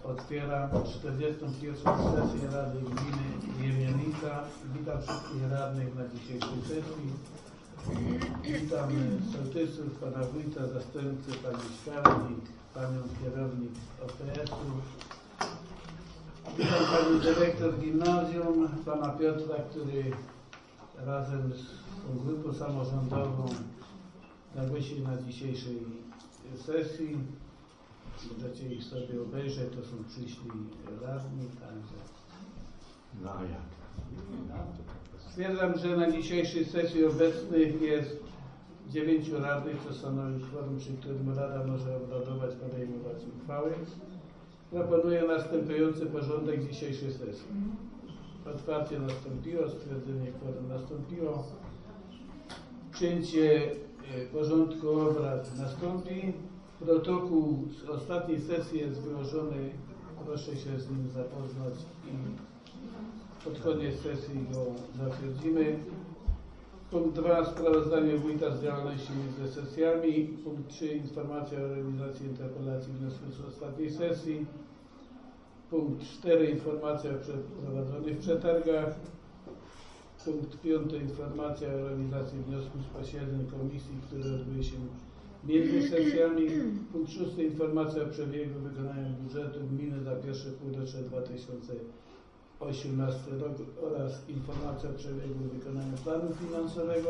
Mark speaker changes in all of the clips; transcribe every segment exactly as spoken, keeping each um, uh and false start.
Speaker 1: Otwieram czterdziestą pierwszą sesję Rady Gminy Jemielnica. Witam wszystkich radnych na dzisiejszej sesji. Witam sołtysów, pana wójta, zastępcę, pani skarbnik, panią kierownik O P S-u. Witam panią dyrektor gimnazjum, pana Piotra, który razem z tą grupą samorządową nagłosi na dzisiejszej sesji. Możecie ich sobie obejrzeć, to są przyszli radni, także.
Speaker 2: No a jak?
Speaker 1: Stwierdzam, że na dzisiejszej sesji obecnych jest dziewięciu radnych, co stanowi kworum, przy którym Rada może obradować, podejmować uchwały. Proponuję następujący porządek dzisiejszej sesji. Otwarcie nastąpiło, stwierdzenie kworum nastąpiło. Przyjęcie porządku obrad nastąpi. Protokół z ostatniej sesji jest wyłożony. Proszę się z nim zapoznać i pod koniec sesji go zatwierdzimy. Punkt dwa. Sprawozdanie wójta z działalności między sesjami. Punkt trzy. Informacja o realizacji interpelacji wniosków z ostatniej sesji. Punkt cztery. Informacja o przeprowadzonych przetargach. Punkt pięć. Informacja o realizacji wniosków z posiedzeń komisji, które odbyły się między sesjami. Punkt szósty. Informacja o przebiegu wykonania budżetu gminy za pierwsze półrocze dwa tysiące osiemnastego rok oraz informacja o przebiegu wykonania planu finansowego.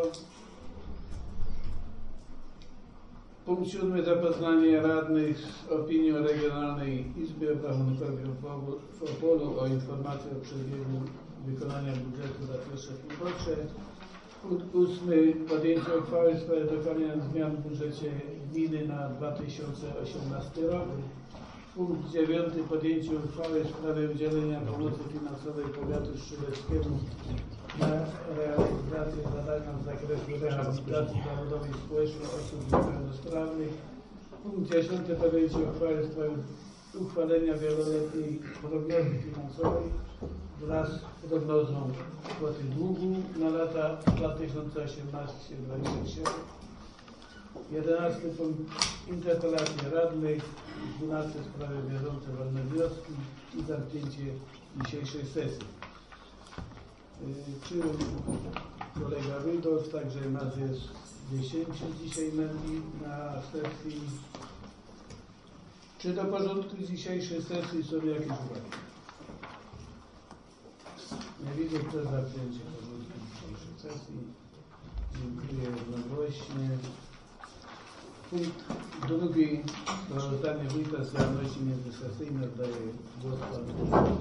Speaker 1: Punkt siódmy. Zapoznanie radnych z opinią Regionalnej Izby Obrachunkowej w Opolu o informacji o przebiegu wykonania budżetu za pierwsze półrocze. Punkt ósmy. Podjęcie uchwały w sprawie dokonania zmian w budżecie gminy na dwa tysiące osiemnasty rok. Punkt dziewiąty. Podjęcie uchwały w sprawie udzielenia pomocy finansowej powiatu strzeleckiemu na realizację zadania z zakresu rehabilitacji zawodowej i społecznej osób niepełnosprawnych. Punkt dziesiąty. Podjęcie uchwały w sprawie uchwalenia wieloletniej prognozy finansowej wraz z prognozą kwoty długu na lata dwa tysiące osiemnasty do dwa tysiące dwudziesty siódmy. jedenasty. Punkt interpelacji radnych. dwunasty. Sprawy bieżące, wolne wnioski i zamknięcie dzisiejszej sesji. Czy kolega Rudolf, także nas jest dziesięciu dzisiaj na sesji. Czy do porządku dzisiejszej sesji są jakieś uwagi? Nie widzę, kto za przyjęcie porządku dzisiejszej sesji. Dziękuję jednogłośnie. Punkt drugi. Sprawozdanie wójta z działalności międzysesyjnej. Oddaję głos panu.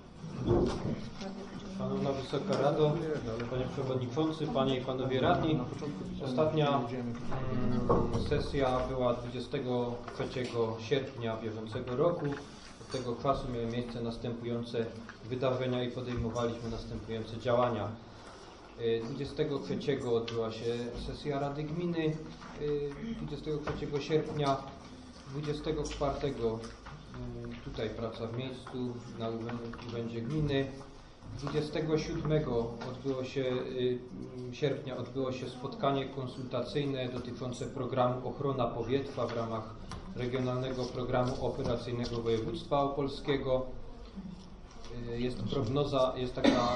Speaker 3: Szanowna Wysoka Rado, Panie Przewodniczący, Panie i Panowie Radni. Ostatnia mm, sesja była dwudziestego trzeciego sierpnia bieżącego roku. Od tego czasu miały miejsce następujące wydarzenia i podejmowaliśmy następujące działania. dwudziestego trzeciego odbyła się sesja Rady Gminy, dwudziestego trzeciego sierpnia, dwudziestego czwartego tutaj praca w miejscu na Urzędzie Gminy, dwudziestego siódmego odbyło się, sierpnia odbyło się spotkanie konsultacyjne dotyczące programu Ochrona Powietrza w ramach Regionalnego Programu Operacyjnego Województwa Opolskiego. Jest prognoza, jest taka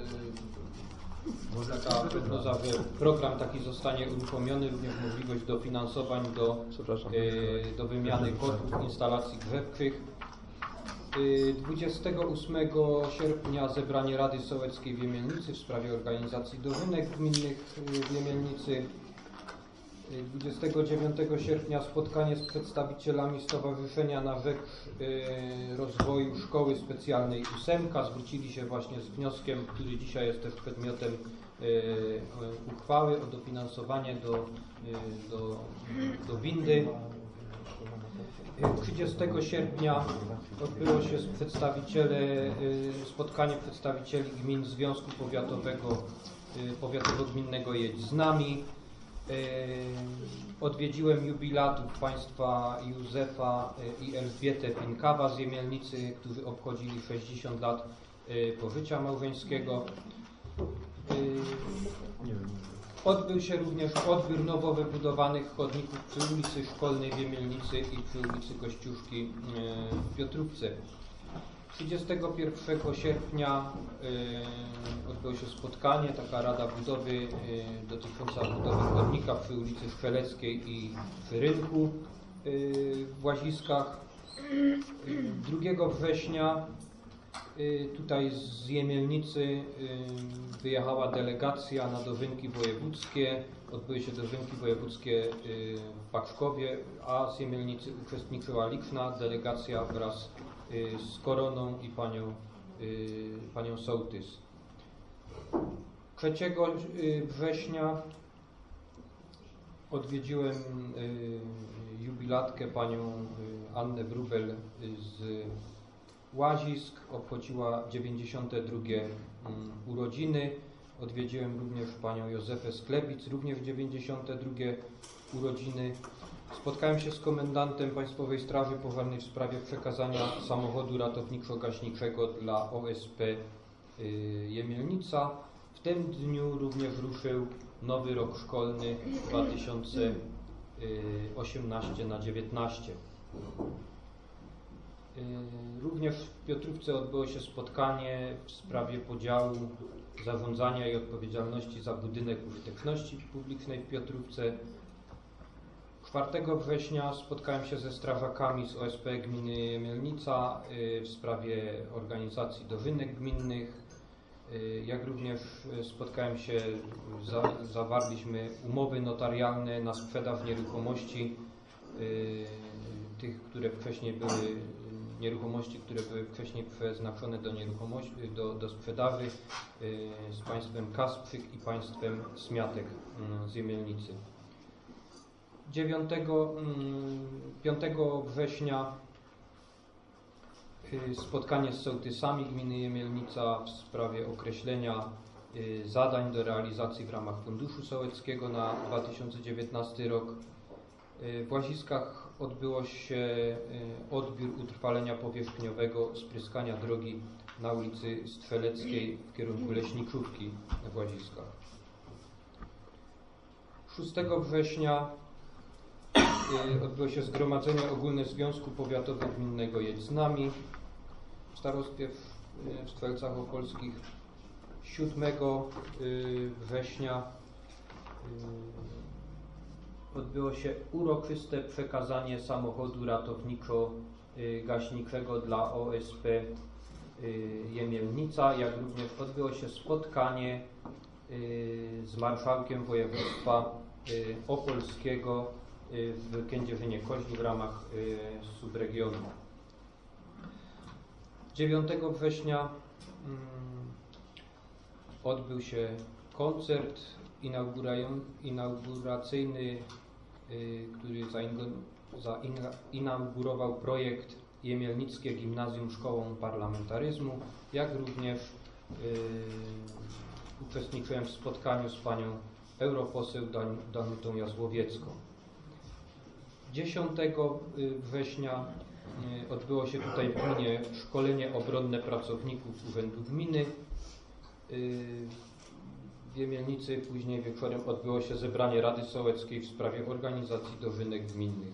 Speaker 3: Taka prognoza, że program taki zostanie uruchomiony, również możliwość dofinansowań do, e, do wymiany kotłów, instalacji grzewczych. E, dwudziestego ósmego sierpnia zebranie Rady Sołeckiej w Jemielnicy w sprawie organizacji dożynek gminnych w Jemielnicy. dwudziestego dziewiątego sierpnia spotkanie z przedstawicielami Stowarzyszenia na rzecz e, rozwoju Szkoły Specjalnej ósemka. Zwrócili się właśnie z wnioskiem, który dzisiaj jest też przedmiotem e, uchwały o dofinansowanie do, e, do, do windy. trzydziestego sierpnia odbyło się z przedstawiciele, e, spotkanie przedstawicieli gmin Związku Powiatowego, e, Powiatowo-Gminnego Jedź z nami. Odwiedziłem jubilatów państwa Józefa i Elżbietę Pinkawa z Jemielnicy, którzy obchodzili sześćdziesiąt lat pożycia małżeńskiego. Odbył się również odbiór nowo wybudowanych chodników przy ulicy Szkolnej w Jemielnicy i przy ulicy Kościuszki w Piotrówce. trzydziestego pierwszego sierpnia y, odbyło się spotkanie, taka Rada Budowy y, dotycząca budowy chodnika przy ulicy Strzeleckiej i przy rynku y, w Łaziskach. Y, drugiego września y, tutaj z Jemielnicy y, wyjechała delegacja na dożynki wojewódzkie. Odbyły się dożynki wojewódzkie y, w Paczkowie, a z Jemielnicy uczestniczyła liczna delegacja wraz z Koroną i panią, panią Sołtys. trzeciego września odwiedziłem jubilatkę panią Annę Wróbel z Łazisk. Obchodziła dziewięćdziesiąte drugie urodziny. Odwiedziłem również panią Józefę Sklebic, również dziewięćdziesiąte drugie urodziny. Spotkałem się z komendantem Państwowej Straży Pożarnej w sprawie przekazania samochodu ratowniczo-gaśniczego dla O S P Jemielnica. W tym dniu również ruszył nowy rok szkolny dwa tysiące osiemnasty na dziewiętnasty. Również w Piotrówce odbyło się spotkanie w sprawie podziału zarządzania i odpowiedzialności za budynek użyteczności publicznej w Piotrówce. czwartego września spotkałem się ze strażakami z O S P gminy Jemielnica w sprawie organizacji dożynek gminnych. Jak również spotkałem się, za, zawarliśmy umowy notarialne na sprzedaż nieruchomości, tych, które wcześniej były, nieruchomości, które były wcześniej przeznaczone do, nieruchomości, do, do sprzedaży z państwem Kasprzyk i państwem Smiatek z Jemielnicy. piątego września spotkanie z sołtysami gminy Jemielnica w sprawie określenia zadań do realizacji w ramach Funduszu Sołeckiego na dwa tysiące dziewiętnasty rok. W Łaziskach odbyło się odbiór utrwalenia powierzchniowego spryskania drogi na ulicy Strzeleckiej w kierunku Leśniczówki w Łaziskach. szóstego września odbyło się Zgromadzenie Ogólne Związku Powiatowo-Gminnego Jedź z nami w starostwie w Strzelcach Opolskich. siódmego września odbyło się uroczyste przekazanie samochodu ratowniczo-gaśniczego dla O S P Jemielnica, jak również odbyło się spotkanie z marszałkiem województwa opolskiego w Kędzierzynie-Koźlu w ramach subregionu. dziewiątego września odbył się koncert inauguracyjny, który zainaugurował projekt Jemielnickie Gimnazjum Szkołą Parlamentaryzmu, jak również uczestniczyłem w spotkaniu z panią europoseł Danutą Jazłowiecką. dziesiątego września odbyło się tutaj w gminie szkolenie obronne pracowników Urzędu Gminy. W Jemielnicy później wieczorem odbyło się zebranie Rady Sołeckiej w sprawie organizacji dożynek gminnych.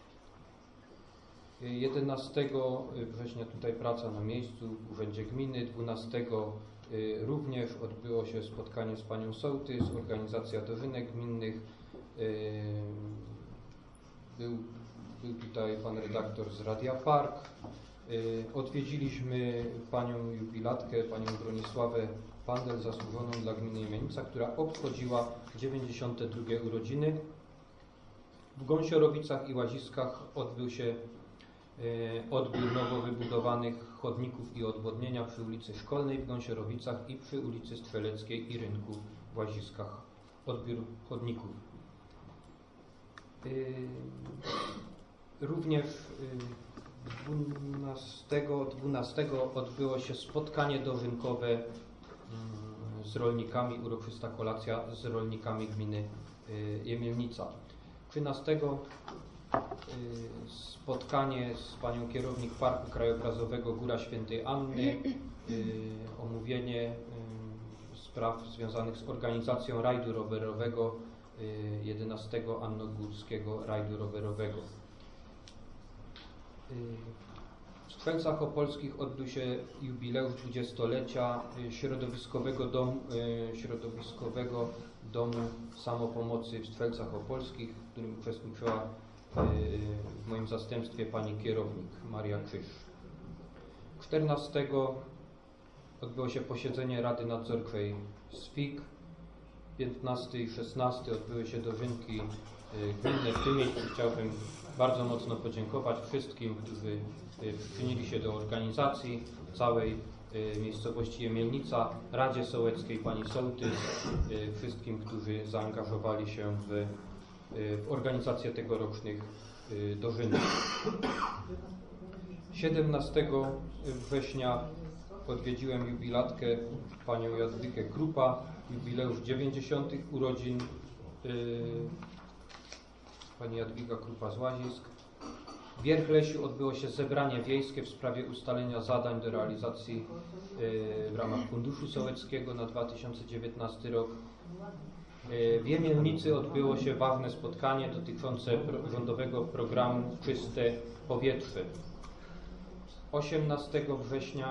Speaker 3: jedenastego września tutaj praca na miejscu w Urzędzie Gminy. dwunastego również odbyło się spotkanie z panią sołtys, organizacja dożynek gminnych. Był, był tutaj pan redaktor z Radia Park. Odwiedziliśmy panią jubilatkę, panią Bronisławę Pandel, zasłużoną dla gminy Jemielnica, która obchodziła dziewięćdziesiąte drugie urodziny. W Gąsiorowicach i Łaziskach odbył się odbiór nowo wybudowanych chodników i odwodnienia przy ulicy Szkolnej w Gąsiorowicach i przy ulicy Strzeleckiej i Rynku w Łaziskach. Odbiór chodników. Również dwunastego odbyło się spotkanie dożynkowe z rolnikami, uroczysta kolacja z rolnikami gminy Jemielnica. trzynastego spotkanie z panią kierownik Parku Krajobrazowego Góra Świętej Anny, omówienie spraw związanych z organizacją rajdu rowerowego, jedenastego Annogórskiego rajdu rowerowego. W Strzelcach Opolskich odbył się jubileusz dwudziestolecia środowiskowego domu, środowiskowego domu samopomocy w Strzelcach Opolskich, w którym uczestniczyła w moim zastępstwie pani kierownik Maria Krzyż. czternastego odbyło się posiedzenie Rady Nadzorczej S F I K. piętnastego i szesnastego odbyły się dożynki gminne. W tym miejscu chciałbym bardzo mocno podziękować wszystkim, którzy przyczynili się do organizacji całej miejscowości Jemielnica, Radzie Sołeckiej, pani sołtys, wszystkim, którzy zaangażowali się w, w organizację tegorocznych dożynek. siedemnastego września odwiedziłem jubilatkę panią Jadwigę Krupa, jubileusz dziewięćdziesiątych urodzin pani Jadwiga Krupa z Łazisk. W Wierchlesiu odbyło się zebranie wiejskie w sprawie ustalenia zadań do realizacji w ramach Funduszu Sołeckiego na dwa tysiące dziewiętnasty rok. W Jemielnicy odbyło się ważne spotkanie dotyczące rządowego programu Czyste Powietrze. osiemnastego września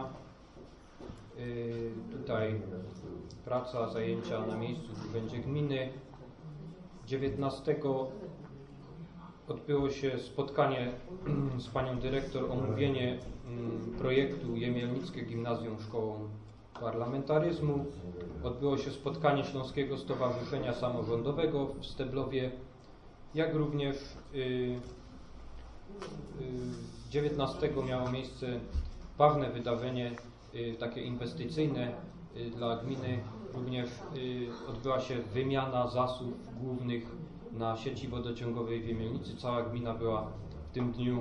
Speaker 3: tutaj praca, zajęcia na miejscu w Urzędzie Gminy. dziewiętnastego odbyło się spotkanie z panią dyrektor, omówienie projektu Jemielnickie Gimnazjum Szkołą Parlamentaryzmu. Odbyło się spotkanie Śląskiego Stowarzyszenia Samorządowego w Steblowie, jak również dziewiętnastego miało miejsce ważne wydarzenie takie inwestycyjne dla gminy. Również odbyła się wymiana zasób głównych na sieci wodociągowej w Jemielnicy. Cała gmina była w tym dniu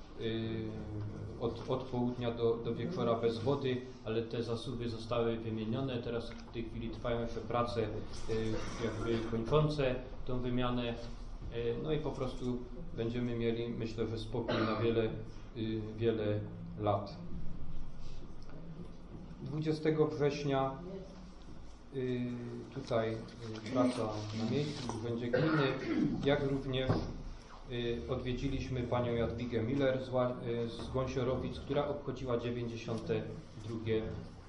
Speaker 3: od, od południa do, do wieczora bez wody, ale te zasoby zostały wymienione. Teraz w tej chwili trwają jeszcze prace jakby kończące tą wymianę. No i po prostu będziemy mieli, myślę, że spokój na wiele, wiele lat. dwudziestego września tutaj praca na miejscu w Urzędzie Gminy, jak również odwiedziliśmy panią Jadwigę Miller z, z Gąsiorowic, która obchodziła dziewięćdziesiąte drugie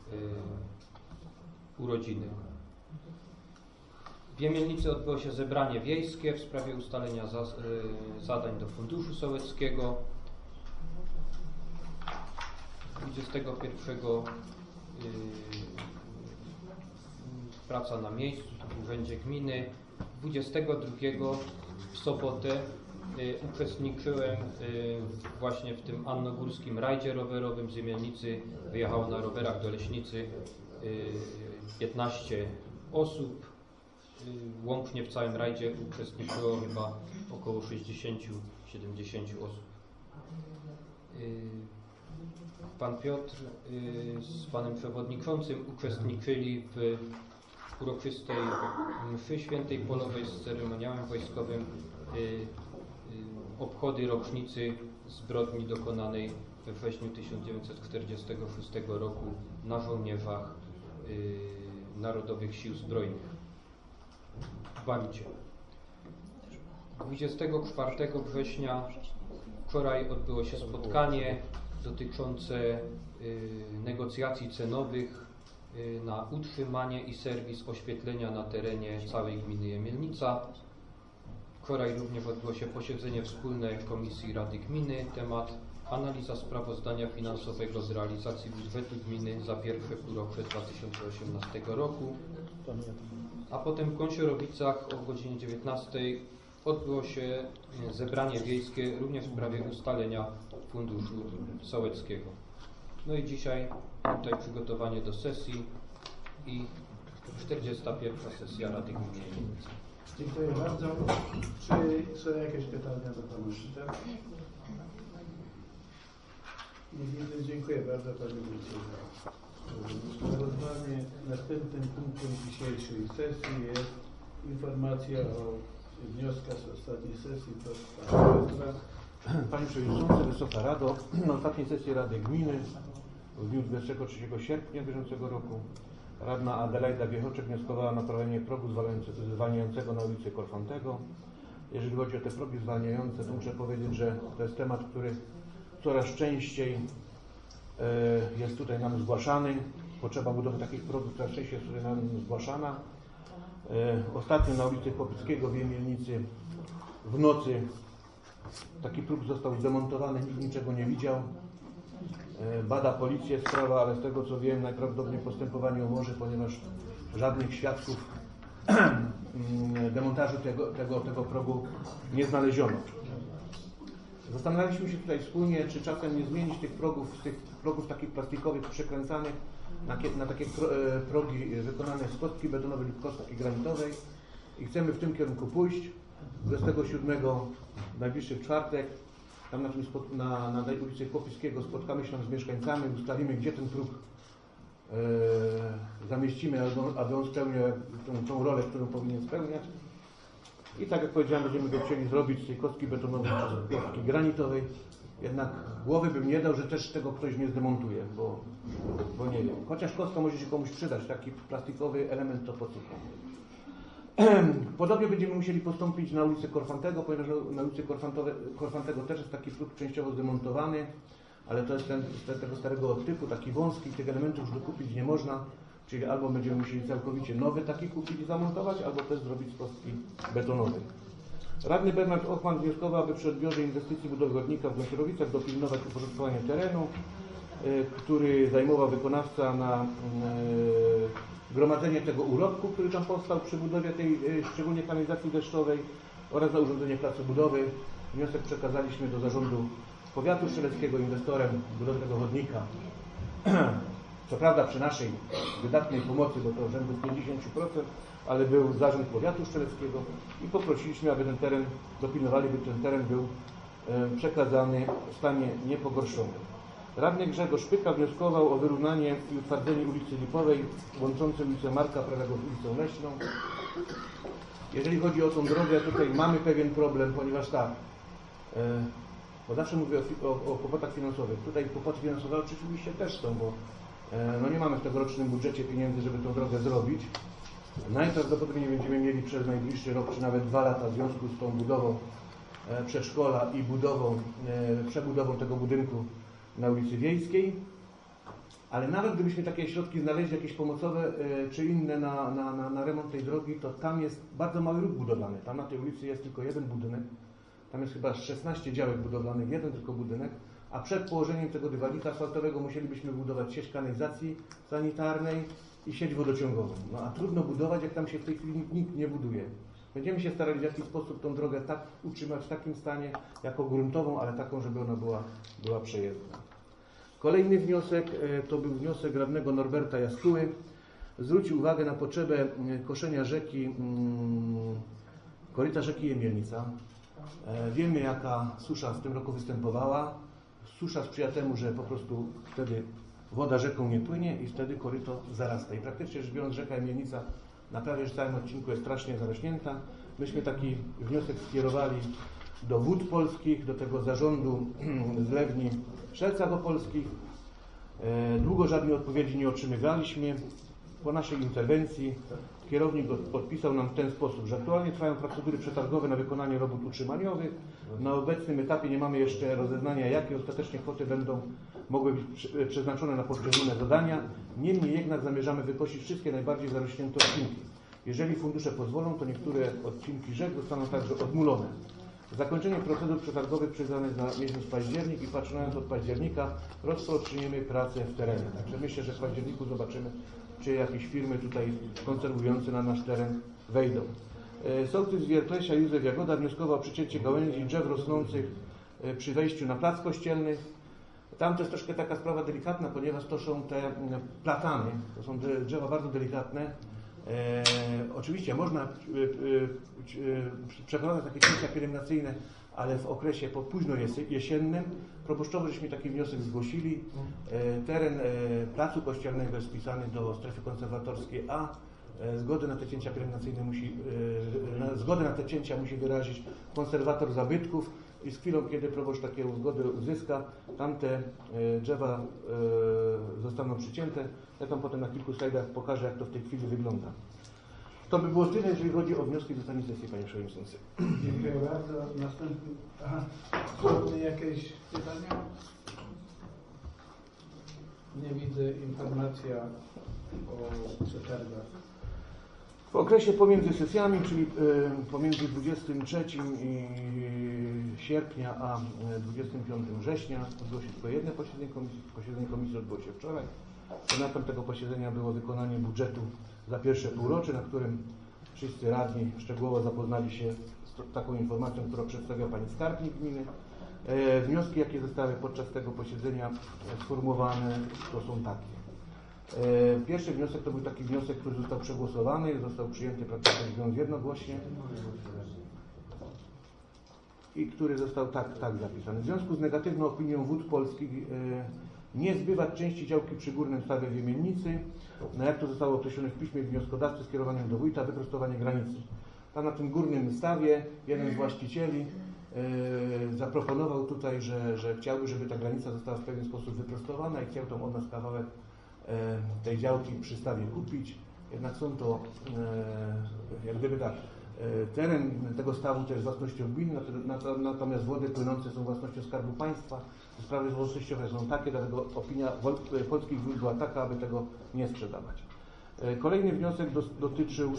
Speaker 3: urodziny. W Jemielnicy odbyło się zebranie wiejskie w sprawie ustalenia za, zadań do Funduszu Sołeckiego. dwudziestego pierwszego praca na miejscu w Urzędzie Gminy. dwudziestego drugiego w sobotę y, uczestniczyłem y, właśnie w tym annogórskim rajdzie rowerowym z Jemielnicy. Wyjechało na rowerach do Leśnicy y, piętnaście osób. Y, łącznie w całym rajdzie uczestniczyło chyba około sześćdziesiąt do siedemdziesięciu osób. Y, Pan Piotr y, z panem przewodniczącym uczestniczyli w uroczystej mszy świętej polowej z ceremoniałem wojskowym, y, y, obchody rocznicy zbrodni dokonanej we wrześniu tysiąc dziewięćset czterdziestego szóstego roku na żołnierzach y, Narodowych Sił Zbrojnych w Barucie. dwudziestego czwartego września wczoraj odbyło się spotkanie dotyczące y, negocjacji cenowych y, na utrzymanie i serwis oświetlenia na terenie całej gminy Jemielnica. Wczoraj również odbyło się posiedzenie wspólne Komisji Rady Gminy. Temat: analiza sprawozdania finansowego z realizacji budżetu gminy za pierwsze półrocze dwa tysiące osiemnastego roku. A potem w Gąsiorowicach o godzinie dziewiętnastej odbyło się zebranie wiejskie również w sprawie ustalenia Funduszu Sołeckiego. No i dzisiaj tutaj przygotowanie do sesji i czterdziesta pierwsza sesja Rady Gminy.
Speaker 1: Dziękuję bardzo. Czy są jakieś pytania do Pana Ministra? Nie widzę. Dziękuję bardzo Panie Wójcie za sprawozdanie. Następnym punktem dzisiejszej sesji jest informacja o wnioskach z ostatniej sesji. Proszę Pana Ministra.
Speaker 2: Panie Przewodniczący, Wysoka Rado, na ostatniej sesji Rady Gminy w dniu dwudziestego trzeciego sierpnia bieżącego roku radna Adelaida Wiechoczek wnioskowała o naprawienie progu zwalniającego na ulicy Korfantego. Jeżeli chodzi o te progi zwalniające, to muszę powiedzieć, że to jest temat, który coraz częściej jest tutaj nam zgłaszany. Potrzeba budowy takich progów coraz częściej jest tutaj nam zgłaszana. Ostatnio na ulicy Chłopickiego w Jemielnicy w nocy taki próg został zdemontowany, nikt niczego nie widział. Bada policję sprawa, ale z tego co wiem najprawdopodobniej postępowanie umorzy, ponieważ żadnych świadków demontażu tego, tego, tego progu nie znaleziono. Zastanawialiśmy się tutaj wspólnie, czy czasem nie zmienić tych progów, z tych progów takich plastikowych przekręcanych na, na takie progi wykonane z kostki betonowej lub kostki granitowej i chcemy w tym kierunku pójść. dwudziestego siódmego w najbliższy czwartek tam na, tym spot, na, na tej ulicy Chłopickiego spotkamy się tam z mieszkańcami, ustalimy, gdzie ten próg e, zamieścimy, aby, aby on spełniał tą, tą rolę, którą powinien spełniać. I tak jak powiedziałem, będziemy go chcieli zrobić z tej kostki betonowej czy z kostki granitowej. Jednak głowy bym nie dał, że też tego ktoś nie zdemontuje, bo, bo nie wiem. Chociaż kostka może się komuś przydać, taki plastikowy element to po co. Podobnie będziemy musieli postąpić na ulicy Korfantego, ponieważ na ulicy Korfantego też jest taki próg częściowo zdemontowany, ale to jest ten, z tego starego typu, taki wąski, tych elementów już dokupić nie można, czyli albo będziemy musieli całkowicie nowy taki kupić i zamontować, albo też zrobić z kostki betonowej. Radny Bernard Ochman wnioskował, aby przy odbiorze inwestycji budowy chodnika w Gąsiorowicach dopilnować uporządkowania terenu, który zajmował wykonawca na gromadzenie tego urobku, który tam powstał przy budowie tej szczególnie kanalizacji deszczowej oraz na urządzenie placu budowy. Wniosek przekazaliśmy do zarządu powiatu strzeleckiego inwestorem budowy tego chodnika. Co prawda przy naszej wydatnej pomocy, bo to rzędu pięćdziesiąt procent, ale był zarząd powiatu strzeleckiego i poprosiliśmy, aby ten teren dopilnowali, by ten teren był przekazany w stanie niepogorszonym. Radny Grzegorz Pyka wnioskował o wyrównanie i utwardzenie ulicy Lipowej łączącej ulicę Marka Prawego z ulicą Leśną. Jeżeli chodzi o tą drogę, tutaj mamy pewien problem, ponieważ tak, e, bo zawsze mówię o, o, o kłopotach finansowych. Tutaj kłopoty finansowe oczywiście też są, bo e, no nie mamy w tegorocznym budżecie pieniędzy, żeby tą drogę zrobić. Najprawdopodobniej będziemy mieli przez najbliższy rok, czy nawet dwa lata w związku z tą budową e, przedszkola i budową, e, przebudową tego budynku na ulicy Wiejskiej, ale nawet gdybyśmy takie środki znaleźli, jakieś pomocowe y, czy inne na, na, na, na remont tej drogi, to tam jest bardzo mały ruch budowlany. Tam na tej ulicy jest tylko jeden budynek, tam jest chyba szesnaście działek budowlanych, jeden tylko budynek, a przed położeniem tego dywalika asfaltowego musielibyśmy budować sieć kanalizacji sanitarnej i sieć wodociągową. No a trudno budować, jak tam się w tej chwili nikt nie buduje. Będziemy się starali w jakiś sposób tą drogę tak utrzymać w takim stanie, jako gruntową, ale taką, żeby ona była, była przejezdna. Kolejny wniosek to był wniosek radnego Norberta Jaskuły. Zwrócił uwagę na potrzebę koszenia rzeki, koryta rzeki Jemielnica. Wiemy, jaka susza w tym roku występowała. Susza sprzyja temu, że po prostu wtedy woda rzeką nie płynie i wtedy koryto zarasta. I praktycznie rzecz biorąc rzeka Jemielnica na prawie całym odcinku jest strasznie zarośnięta. Myśmy taki wniosek skierowali do Wód Polskich, do tego zarządu zlewni w Strzelcach Opolskich. Długo żadnej odpowiedzi nie otrzymywaliśmy. Po naszej interwencji kierownik podpisał nam w ten sposób, że aktualnie trwają procedury przetargowe na wykonanie robót utrzymaniowych. Na obecnym etapie nie mamy jeszcze rozeznania, jakie ostatecznie kwoty będą mogły być przeznaczone na poszczególne zadania. Niemniej jednak zamierzamy wykosić wszystkie najbardziej zarośnięte odcinki. Jeżeli fundusze pozwolą, to niektóre odcinki rzek zostaną także odmulone. Zakończenie procedur przetargowych przyznane jest na miesiąc październik i patrząc od października rozpoczniemy pracę w terenie. Także myślę, że w październiku zobaczymy, czy jakieś firmy tutaj konserwujące na nasz teren wejdą. Sołtys z Wiertlesia Józef Jagoda wnioskował o przycięcie gałęzi drzew rosnących przy wejściu na plac kościelny. Tam to jest troszkę taka sprawa delikatna, ponieważ to są te platany, to są drzewa bardzo delikatne. E, oczywiście można e, e, przeprowadzać takie cięcia pielęgnacyjne, ale w okresie po późno jesiennym. Proboszczowie żeśmy taki wniosek zgłosili. E, teren e, placu kościelnego jest wpisany do strefy konserwatorskiej, a e, zgodę na te cięcia pielęgnacyjne musi, e, na, zgodę na te cięcia musi wyrazić konserwator zabytków i z chwilą, kiedy proboszcz taką zgodę uzyska, tamte e, drzewa e, zostaną przycięte. Ja tam potem na kilku slajdach pokażę, jak to w tej chwili wygląda. To by było tyle, jeżeli chodzi o wnioski z ostatniej sesji, panie przewodniczący.
Speaker 1: Dziękuję bardzo. Następny. Aha. Jakieś pytania? Nie widzę. Informacja o przetargach.
Speaker 2: W okresie pomiędzy sesjami, czyli y, pomiędzy dwudziestym trzecim i sierpnia a dwudziestym piątym września odbyło się tylko jedno posiedzenie komisji. Posiedzenie komisji odbyło się wczoraj. Tematem tego posiedzenia było wykonanie budżetu za pierwsze półrocze, na którym wszyscy radni szczegółowo zapoznali się z taką informacją, którą przedstawiał Pani Skarbnik Gminy. E, wnioski, jakie zostały podczas tego posiedzenia sformułowane, to są takie. E, pierwszy wniosek to był taki wniosek, który został przegłosowany, został przyjęty praktycznie jednogłośnie i który został tak, tak zapisany. W związku z negatywną opinią Wód Polskich e, nie zbywać części działki przy Górnym Stawie w Jemielnicy, na jak to zostało określone w piśmie wnioskodawcy skierowanym do wójta, wyprostowanie granicy. Tam na tym Górnym Stawie jeden z właścicieli e, zaproponował tutaj, że, że chciałby, żeby ta granica została w pewien sposób wyprostowana i chciał tam od nas kawałek e, tej działki przy stawie kupić. Jednak są to, e, jak gdyby tak, e, teren tego stawu to jest własnością gminy, natomiast wody płynące są własnością Skarbu Państwa. Sprawy własnościowe są takie, dlatego opinia polskich wód była taka, aby tego nie sprzedawać. Kolejny wniosek dotyczył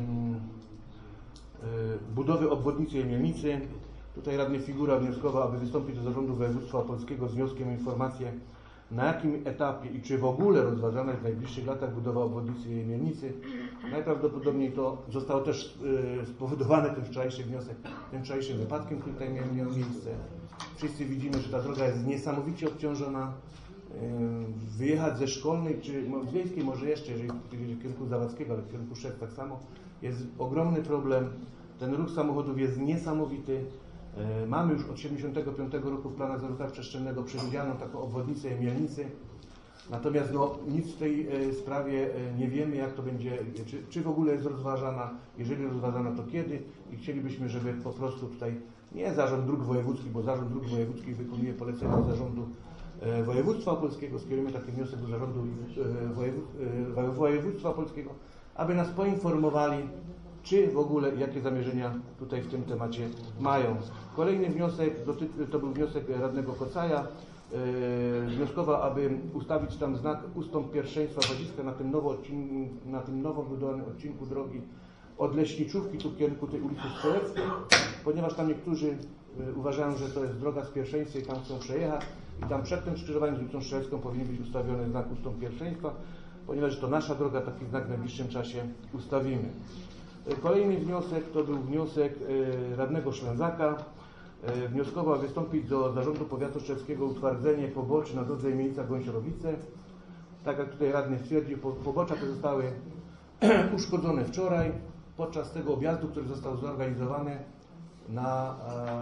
Speaker 2: budowy obwodnicy Jemielnicy. Tutaj radny Figura wnioskował, aby wystąpić do Zarządu Województwa Opolskiego z wnioskiem o informację, na jakim etapie i czy w ogóle rozważana jest w najbliższych latach budowa obwodnicy Jemielnicy. Najprawdopodobniej to zostało też spowodowane tym wczorajszym wniosek, tym wczorajszym wypadkiem, który tutaj miał, miał miejsce. Wszyscy widzimy, że ta droga jest niesamowicie obciążona. Wyjechać ze Szkolnej, czy z Wiejskiej może jeszcze, jeżeli w kierunku Zawadzkiego, ale w kierunku Szef tak samo, jest ogromny problem. Ten ruch samochodów jest niesamowity. Mamy już od siedemdziesiątego piątego roku w planach zarządzania przestrzennego przewidzianą taką obwodnicę Jemielnicy. Natomiast no, nic w tej e, sprawie e, nie wiemy, jak to będzie, czy, czy w ogóle jest rozważana, jeżeli rozważana, to kiedy i chcielibyśmy, żeby po prostu tutaj nie Zarząd Dróg Wojewódzkich, bo Zarząd Dróg Wojewódzkich wykonuje polecenia Zarządu e, Województwa Opolskiego, skierujemy taki wniosek do Zarządu e, wojewód, e, Województwa Opolskiego, aby nas poinformowali, czy w ogóle jakie zamierzenia tutaj w tym temacie mają. Kolejny wniosek, to był wniosek radnego Kocaja. Yy, wnioskował, aby ustawić tam znak ustąp pierwszeństwa Wadziska na tym nowo, odcinku, na tym nowo wybudowanym odcinku drogi od Leśniczówki tu w kierunku tej ulicy Strzeleckiej, ponieważ tam niektórzy yy, uważają, że to jest droga z pierwszeństwa i tam chcą przejechać i tam przed tym skrzyżowaniem z ulicą Strzelecką powinien być ustawiony znak ustąp pierwszeństwa, ponieważ to nasza droga, taki znak w najbliższym czasie ustawimy. Yy, kolejny wniosek to był wniosek yy, radnego Szlęzaka. Wnioskował wystąpić do Zarządu Powiatu Szczeckiego o utwardzenie poboczy na drodze Jemienica-Gąsiorowice. Tak jak tutaj radny stwierdził, pobocza te zostały uszkodzone wczoraj podczas tego objazdu, który został zorganizowany na,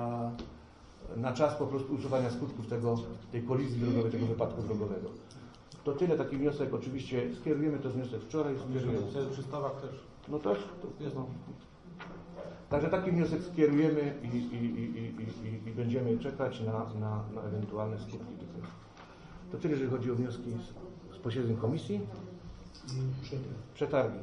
Speaker 2: na czas po prostu usuwania skutków tego, tej kolizji drogowej, tego wypadku drogowego. To tyle, taki wniosek oczywiście skierujemy, to jest wniosek wczoraj.
Speaker 4: W przystawach też.
Speaker 2: No też, to jest no. Także taki wniosek skierujemy i, i, i, i, i, i będziemy czekać na, na, na ewentualne skutki. To tyle, jeżeli chodzi o wnioski z, z posiedzeń komisji. Przetargi.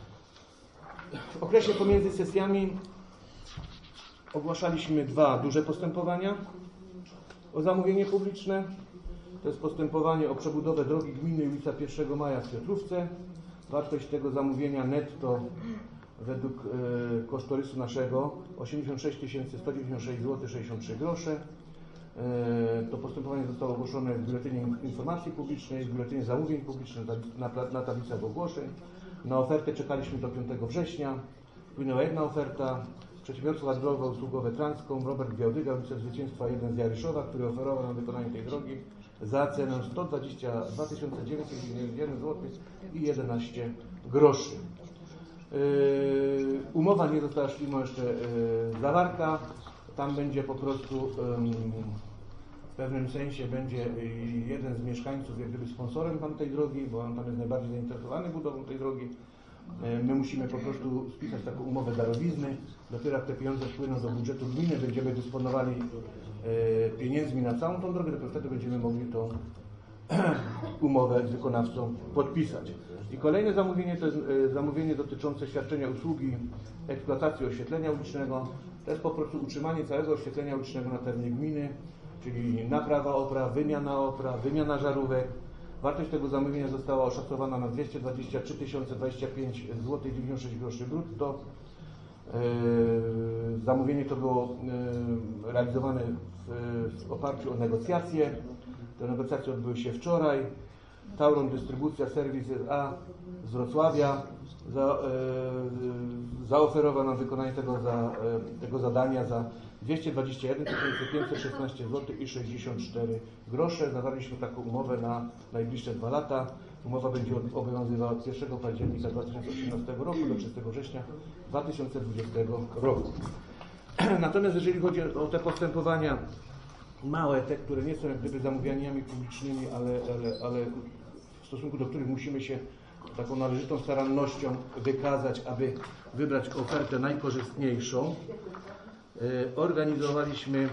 Speaker 2: W okresie pomiędzy sesjami ogłaszaliśmy dwa duże postępowania o zamówienie publiczne. To jest postępowanie o przebudowę drogi gminy ulica pierwszego maja w Piotrówce. Wartość tego zamówienia netto według e, kosztorysu naszego osiemdziesiąt sześć tysięcy sto dziewięćdziesiąt sześć złotych sześćdziesiąt trzy grosze. E, to postępowanie zostało ogłoszone w Biuletynie Informacji Publicznej, w Biuletynie Zamówień Publicznych, na, na, na tablicach ogłoszeń. Na ofertę czekaliśmy do piątego września. Wpłynęła jedna oferta. Przedsiębiorstwo handlowo-usługowe Transcom, Robert Białdyga, ulica Zwycięstwa jeden z Jaryszowa, który oferował nam wykonanie tej drogi za cenę sto dwadzieścia dwa tysiące dziewięćset dziewięćdziesiąt jeden złotych i jedenaście groszy. Yy, umowa nie została ślimą jeszcze yy, zawarta. Tam będzie po prostu yy, w pewnym sensie będzie yy, jeden z mieszkańców jak gdyby sponsorem tamtej drogi, bo on tam jest najbardziej zainteresowany budową tej drogi. Yy, my musimy po prostu spisać taką umowę darowizny. Dopiero jak te pieniądze wpłyną do budżetu gminy, będziemy dysponowali yy, pieniędzmi na całą tą drogę, dopiero wtedy będziemy mogli tą umowę z wykonawcą podpisać. I kolejne zamówienie to jest e, zamówienie dotyczące świadczenia usługi eksploatacji oświetlenia ulicznego. To jest po prostu utrzymanie całego oświetlenia ulicznego na terenie gminy, czyli naprawa opraw, wymiana opraw, wymiana żarówek. Wartość tego zamówienia została oszacowana na dwieście dwadzieścia trzy tysiące dwadzieścia pięć złotych dziewięćdziesiąt sześć groszy brutto. Zamówienie to było realizowane w, w oparciu o negocjacje. Te negocjacje odbyły się wczoraj. Tauron Dystrybucja Services A z Wrocławia za, e, zaoferował nam wykonanie tego, za, e, tego zadania za dwieście dwadzieścia jeden tysięcy pięćset szesnaście złotych i sześćdziesiąt cztery grosze. Zawarliśmy taką umowę na najbliższe dwa lata. Umowa będzie obowiązywała od pierwszego października dwa tysiące osiemnastego roku do trzeciego września dwa tysiące dwudziestego roku. Natomiast jeżeli chodzi o te postępowania małe, te, które nie są jak gdyby zamówieniami publicznymi, ale, ale, ale w stosunku do których musimy się taką należytą starannością wykazać, aby wybrać ofertę najkorzystniejszą, organizowaliśmy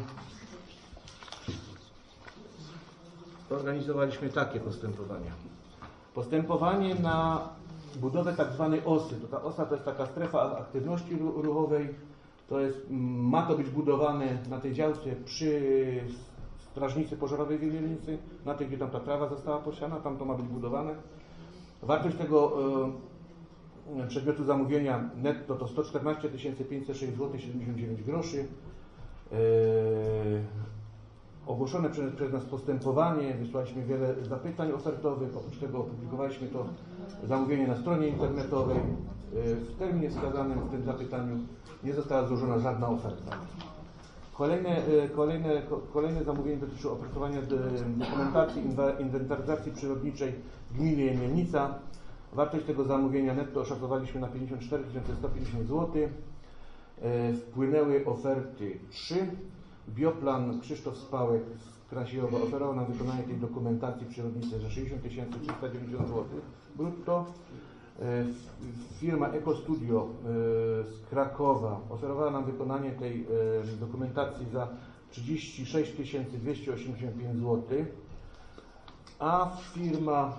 Speaker 2: organizowaliśmy takie postępowania. Postępowanie na budowę tak zwanej osy. To ta osa to jest taka strefa aktywności ruchowej. To jest, ma to być budowane na tej działce przy strażnicy pożarowej w Wielnicy, na tej, gdzie tam ta trawa została posiana, tam to ma być budowane. Wartość tego e, przedmiotu zamówienia netto to sto czternaście tysięcy pięćset sześć złotych siedemdziesiąt dziewięć groszy. E, ogłoszone przez, przez nas postępowanie, wysłaliśmy wiele zapytań ofertowych, oprócz tego opublikowaliśmy to zamówienie na stronie internetowej. E, w terminie wskazanym w tym zapytaniu nie została złożona żadna oferta. Kolejne, kolejne, kolejne zamówienie dotyczy opracowania dokumentacji inwentaryzacji przyrodniczej w gminie Jemielnica. Wartość tego zamówienia netto oszacowaliśmy na pięćdziesiąt cztery tysiące sto pięćdziesiąt złotych. Wpłynęły oferty trzy. Bioplan Krzysztof Spałek z Krasiejowa oferował nam wykonanie tej dokumentacji przyrodniczej za sześćdziesiąt tysięcy trzysta dziewięćdziesiąt złotych brutto. Firma EcoStudio z Krakowa oferowała nam wykonanie tej dokumentacji za trzydzieści sześć tysięcy dwieście osiemdziesiąt pięć złotych, a firma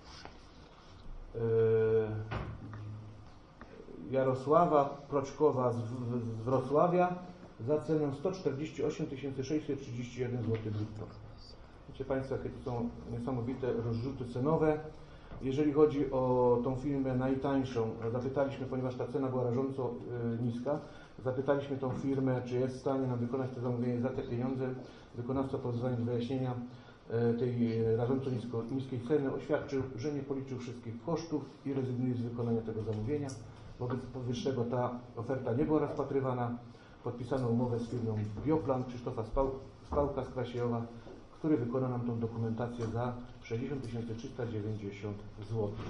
Speaker 2: Jarosława Proczkowa z Wrocławia za cenę sto czterdzieści osiem tysięcy sześćset trzydzieści jeden złotych brutto. Wiecie Państwo, jakie to są niesamowite rozrzuty cenowe. Jeżeli chodzi o tą firmę najtańszą, zapytaliśmy, ponieważ ta cena była rażąco y, niska, zapytaliśmy tą firmę, czy jest w stanie nam wykonać to zamówienie za te pieniądze. Wykonawca po wezwaniu do wyjaśnienia y, tej rażąco nisko, niskiej ceny oświadczył, że nie policzył wszystkich kosztów i rezygnuje z wykonania tego zamówienia. Wobec powyższego ta oferta nie była rozpatrywana. Podpisano umowę z firmą Bioplan Krzysztofa Spał, Spałka z Krasiejowa, który wykona nam tą dokumentację za sześćdziesiąt tysięcy trzysta dziewięćdziesiąt złotych.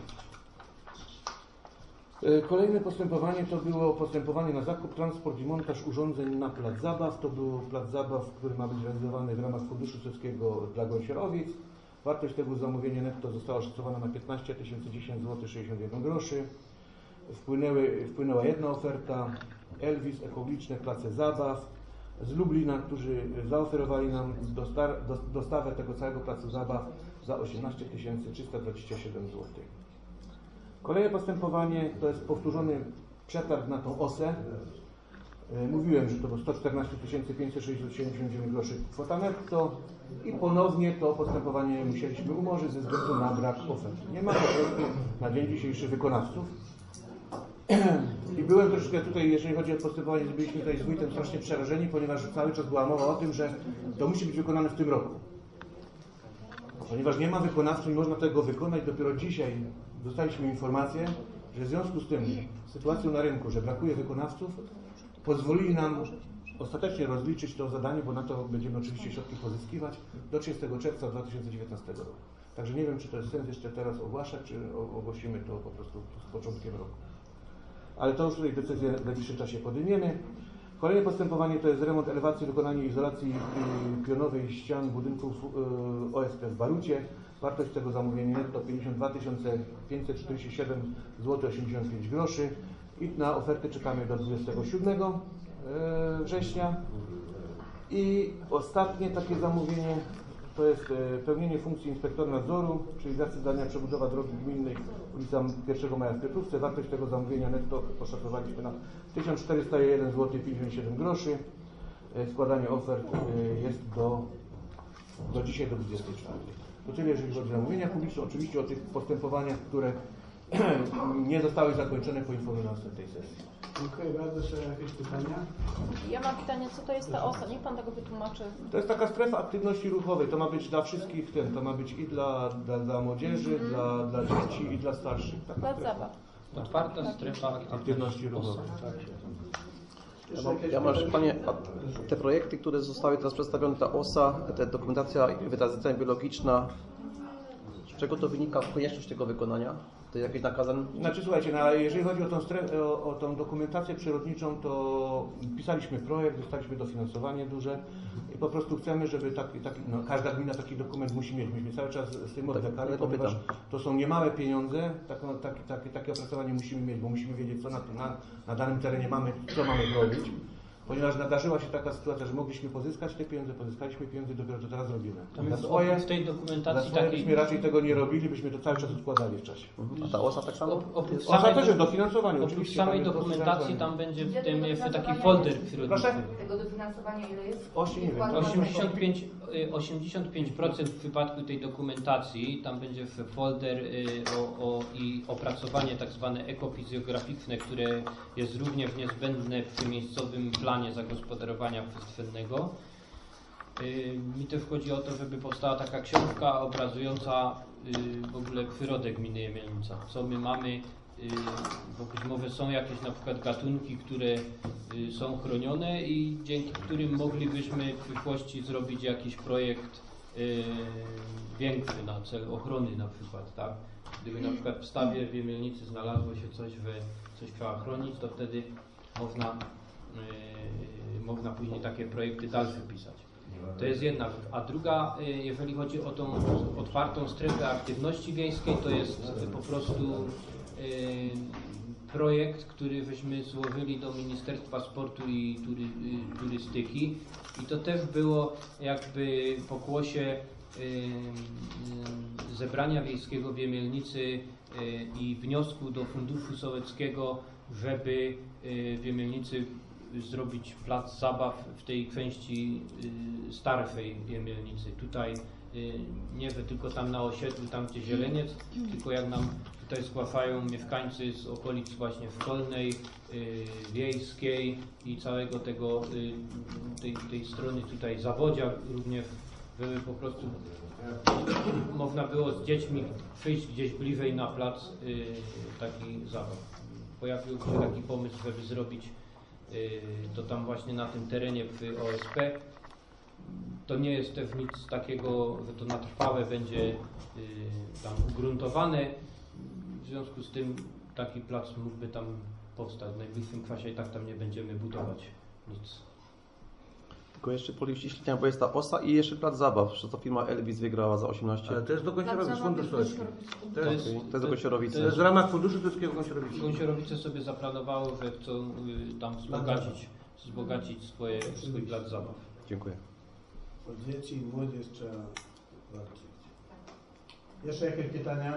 Speaker 2: Kolejne postępowanie to było postępowanie na zakup, transport i montaż urządzeń na plac zabaw. To był plac zabaw, który ma być realizowany w ramach Funduszu Ceskiego dla Gąsierowic. Wartość tego zamówienia netto została oszacowana na piętnaście tysięcy dziesięć złotych sześćdziesiąt jeden groszy. Wpłynęły, wpłynęła jedna oferta, Elvis, ekologiczne place zabaw z Lublina, którzy zaoferowali nam dostar, dostawę tego całego placu zabaw za osiemnaście tysięcy trzysta dwadzieścia siedem złotych. Kolejne postępowanie to jest powtórzony przetarg na tą osę. Mówiłem, że to było sto czternaście tysięcy pięćset siedemdziesiąt dziewięć groszy kwota netto i ponownie to postępowanie musieliśmy umorzyć ze względu na brak ofert. Nie ma po prostu na dzień dzisiejszy wykonawców. I byłem troszkę tutaj, jeżeli chodzi o postępowanie, byliśmy tutaj z wójtem strasznie przerażeni, ponieważ cały czas była mowa o tym, że to musi być wykonane w tym roku. Ponieważ nie ma wykonawców, nie można tego wykonać, dopiero dzisiaj dostaliśmy informację, że w związku z tym sytuacją na rynku, że brakuje wykonawców, pozwolili nam ostatecznie rozliczyć to zadanie, bo na to będziemy oczywiście środki pozyskiwać do trzydziestego czerwca dwa tysiące dziewiętnastego roku. Także nie wiem, czy to jest sens jeszcze teraz ogłaszać, czy ogłosimy to po prostu z początkiem roku. Ale to już tutaj decyzję w najbliższym czasie podejmiemy. Kolejne postępowanie to jest remont elewacji, wykonanie izolacji pionowej ścian budynków O S P w Barucie. Wartość tego zamówienia netto pięćdziesiąt dwa tysiące pięćset czterdzieści siedem złotych osiemdziesiąt pięć groszy i na oferty czekamy do dwudziestego siódmego września. I ostatnie takie zamówienie to jest pełnienie funkcji inspektora nadzoru, czyli z akcji zdania przebudowa drogi gminnej ulica pierwszego maja w Piotrówce. Wartość tego zamówienia netto oszacowaliśmy na tysiąc czterysta jeden złotych pięćdziesiąt siedem groszy. Składanie ofert jest do, do dzisiaj do dwudziestej czwartej. To tyle, jeżeli chodzi o zamówienia publiczne. Oczywiście o tych postępowaniach, które nie zostały zakończone, poinformuję na następnej sesji.
Speaker 1: Dziękuję bardzo. Czy jakieś pytania?
Speaker 4: Ja mam pytanie, co to jest ta osa? Niech Pan tego wytłumaczy.
Speaker 2: To jest taka strefa aktywności ruchowej. To ma być dla wszystkich, ten, to ma być i dla, dla, dla młodzieży, mm. dla, dla dzieci i dla starszych. Taka
Speaker 4: Plac
Speaker 2: strefa.
Speaker 4: zabaw.
Speaker 3: Otwarta strefa aktywności,
Speaker 2: Aktywności ruchowej. Tak.
Speaker 5: Ja mam, ja mam jeszcze pytanie, a te projekty, które zostały teraz przedstawione, ta osa, ta dokumentacja wywitacyjna biologiczna, z czego to wynika konieczność tego wykonania? To jakieś nakazane?
Speaker 2: Znaczy słuchajcie, no, ale jeżeli chodzi o tą, strefę, o, o tą dokumentację przyrodniczą, to pisaliśmy projekt, dostaliśmy dofinansowanie duże i po prostu chcemy, żeby taki, taki, no, każda gmina taki dokument musi mieć. Myśmy cały czas z tym odwlekali, ponieważ to są niemałe pieniądze, tak, no, taki, taki, takie opracowanie musimy mieć, bo musimy wiedzieć, co na, na, na danym terenie mamy, co mamy robić. Ponieważ nadarzyła się taka sytuacja, że mogliśmy pozyskać te pieniądze, pozyskaliśmy pieniądze, dopiero to teraz robimy.
Speaker 3: Dla swoje, w tej dokumentacji
Speaker 2: dla swoje
Speaker 3: takiej...
Speaker 2: byśmy raczej tego nie robili, byśmy to cały czas odkładali w czasie.
Speaker 5: Mhm. A ta osa tak samo?
Speaker 3: Oprócz
Speaker 2: Osa
Speaker 3: samej,
Speaker 2: też jest dofinansowanie,
Speaker 3: oprócz
Speaker 2: oczywiście.
Speaker 3: samej
Speaker 2: tam
Speaker 3: dokumentacji tam będzie w tym jeszcze taki folder przyrodniczy.
Speaker 6: Tego dofinansowania ile jest?
Speaker 2: Osiem, nie wiem.
Speaker 3: osiemdziesiąt pięć, osiemdziesiąt pięć procent w przypadku tej dokumentacji, tam będzie folder y, o, o, i opracowanie tak zwane ekofizjograficzne, które jest również niezbędne przy miejscowym planie zagospodarowania przestrzennego. Y, mi też chodzi o to, żeby powstała taka książka obrazująca y, w ogóle przyrodę gminy Jemielnica. Co my mamy, bo być może są jakieś na przykład gatunki, które są chronione i dzięki którym moglibyśmy w przyszłości zrobić jakiś projekt większy na cel ochrony na przykład, tak? Gdyby na przykład w stawie w Jemielnicy znalazło się coś, że coś trzeba chronić, to wtedy można, można później takie projekty dalsze pisać. To jest jedna rzecz. A druga, jeżeli chodzi o tą otwartą strefę aktywności wiejskiej, to jest po prostu projekt, który żeśmy złożyli do Ministerstwa Sportu i tury, Turystyki i to też było jakby pokłosie zebrania wiejskiego w Jemielnicy i wniosku do Funduszu Sołeckiego, żeby w Jemielnicy zrobić plac zabaw w tej części starszej Jemielnicy. Tutaj nie że tylko tam na osiedlu, tam gdzie Zieleniec, tylko jak nam tutaj zgłaszają mieszkańcy z okolic właśnie Szkolnej, Wiejskiej i całego tego, tej, tej strony tutaj Zawodzia również, żeby po prostu można było z dziećmi przyjść gdzieś bliżej na plac taki zabaw. Pojawił się taki pomysł, żeby zrobić to tam właśnie na tym terenie przy O S P. To nie jest też nic takiego, że to na trwałe będzie y, tam ugruntowane. W związku z tym taki plac mógłby tam powstać. W najbliższym czasie i tak tam nie będziemy budować nic.
Speaker 5: Tylko jeszcze poli uściślenia, bo jest ta osa i jeszcze plac zabaw, że to firma Elvis wygrała za osiemnaście.
Speaker 2: Ale to jest do Gąsiorowic, Fundusz Sołecki. To jest,
Speaker 5: Okay. To jest do Gąsiorowicy.
Speaker 2: to jest w ramach Funduszu Sołeckiego Gąsiorowic.
Speaker 3: Gąsiorowice sobie zaplanowały, że chcą y, tam wzbogacić, wzbogacić swoje, swój plac zabaw.
Speaker 5: Dziękuję.
Speaker 1: O dzieci i młodzież trzeba walczyć. Jeszcze jakieś pytania?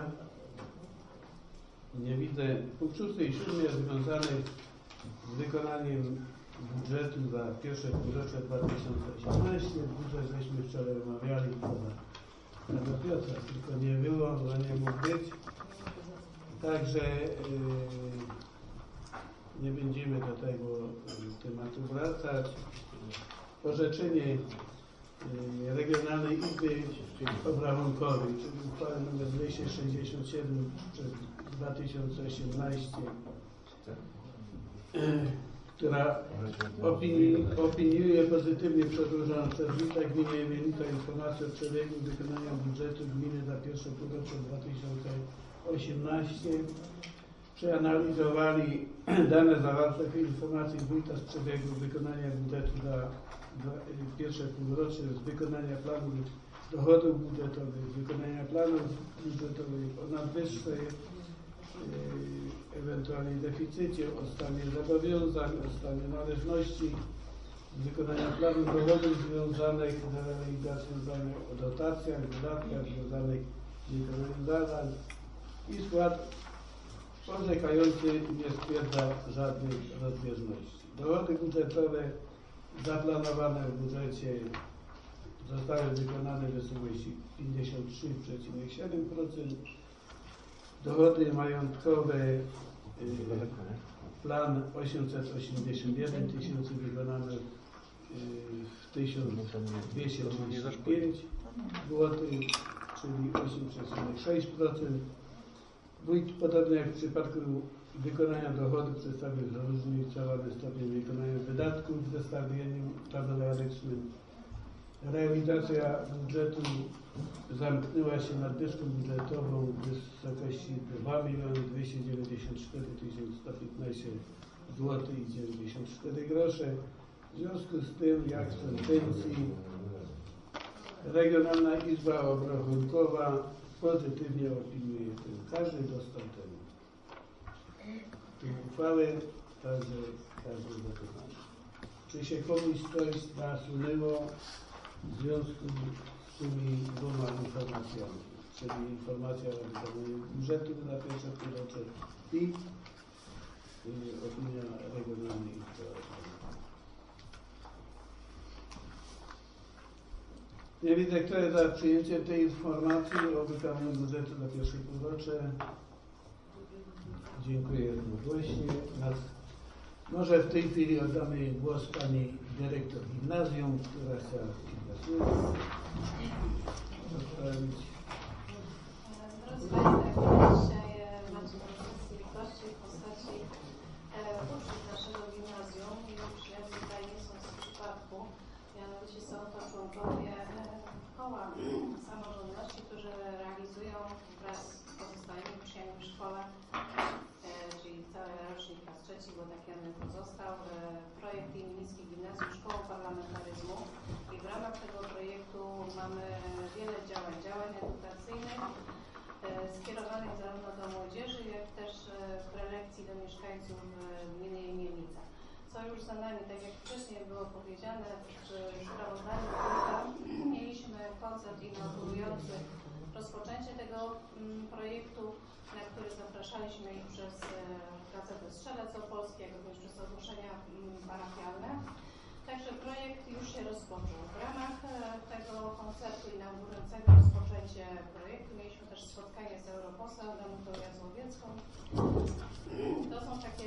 Speaker 1: Nie widzę. Punkt szósty i siódmy jest związany z wykonaniem budżetu za pierwsze półrocze dwa tysiące osiemnaście. Budżet żeśmy wczoraj omawiali pana Piotra, tylko nie było, że nie mógł być. Także yy, nie będziemy do tego tematu wracać. Orzeczenie Regionalnej Izby Obrachunkowej, czyli uchwała nr dwieście sześćdziesiąt siedem przez dwa tysiące osiemnaście, która opini opiniuje pozytywnie przedłożoną przez Wójta Gminy Jemielnica informację o przebiegu wykonania budżetu gminy za pierwsze półrocze dwa tysiące osiemnaście. Przeanalizowali dane zawarte w informacji Wójta z przebiegu wykonania budżetu za pierwsze półrocze, z wykonania planów dochodów budżetowych, z wykonania planów budżetowych, o nadwyższej e, ewentualnie deficycie, o stanie zobowiązań, o stanie należności, z wykonania planów dochodów związanych z realizacją zadań, o dotacjach, wydatkach związanych z wykonaniem zadań i skład orzekający nie stwierdza żadnych rozbieżności. Dochody budżetowe zaplanowane w budżecie zostały wykonane w wysokości pięćdziesiąt trzy przecinek siedem procent. Dochody majątkowe, y, plan osiemset osiemdziesiąt jeden tysięcy, wykonane y, w tysiąc dwieście trzydzieści pięć złotych, czyli osiem przecinek sześć procent. Wójt, podobnie jak w przypadku wykonania dochodów, przedstawił zróżnicowany stopień wykonania wydatków w zestawieniu tabelaricznym. Realizacja budżetu zamknęła się nadwyżką budżetową w wysokości dwa miliony dwieście dziewięćdziesiąt cztery tysiące sto piętnaście złotych i dziewięćdziesiąt cztery grosze. W związku z tym, jak w sentencji, Regionalna Izba Obrachunkowa pozytywnie opiniuje ten. Każdy dostał ten, tę uchwałę, także każdy dokonał. Czy się komuś coś nasunęło w związku z tymi dwoma informacjami, czyli informacja o wykonaniu budżetu na pierwsze półrocze i y, opinia Regionalnej Izby Obrachunkowej? Nie widzę, kto jest za przyjęciem tej informacji o wykonaniu budżetu na pierwsze półrocze. Dziękuję jednogłośnie. Może w tej chwili oddamy głos pani dyrektor gimnazjum, która chciała kilka słów zostawić.
Speaker 7: Drodzy Państwo, dzisiaj macie propozycję gości w postaci uczniów naszego gimnazjum i uczniowie tutaj nie są z przypadku. Mianowicie są to członkowie koła samorządności, którzy realizują wraz z pozostałymi uczniami w szkole, czyli cały rocznik klas trzeci, bo taki on pozostał, projekt Imiennickie Gimnazjum Szkoła Parlamentaryzmu i w ramach tego projektu mamy wiele działań, działań edukacyjnych skierowanych zarówno do młodzieży, jak też prelekcji do mieszkańców gminy Jemielnica. Co już za nami, tak jak wcześniej było powiedziane w sprawozdaniu, mieliśmy koncert inaugurujący rozpoczęcie tego projektu, na który zapraszaliśmy ich przez gazetę Strzelec Opolski, jak również przez ogłoszenia parafialne. Także projekt już się rozpoczął. W ramach tego koncertu inaugurującego rozpoczęcie projektu mieliśmy też spotkanie z europosłem Danutą Jazłowiecką. To są takie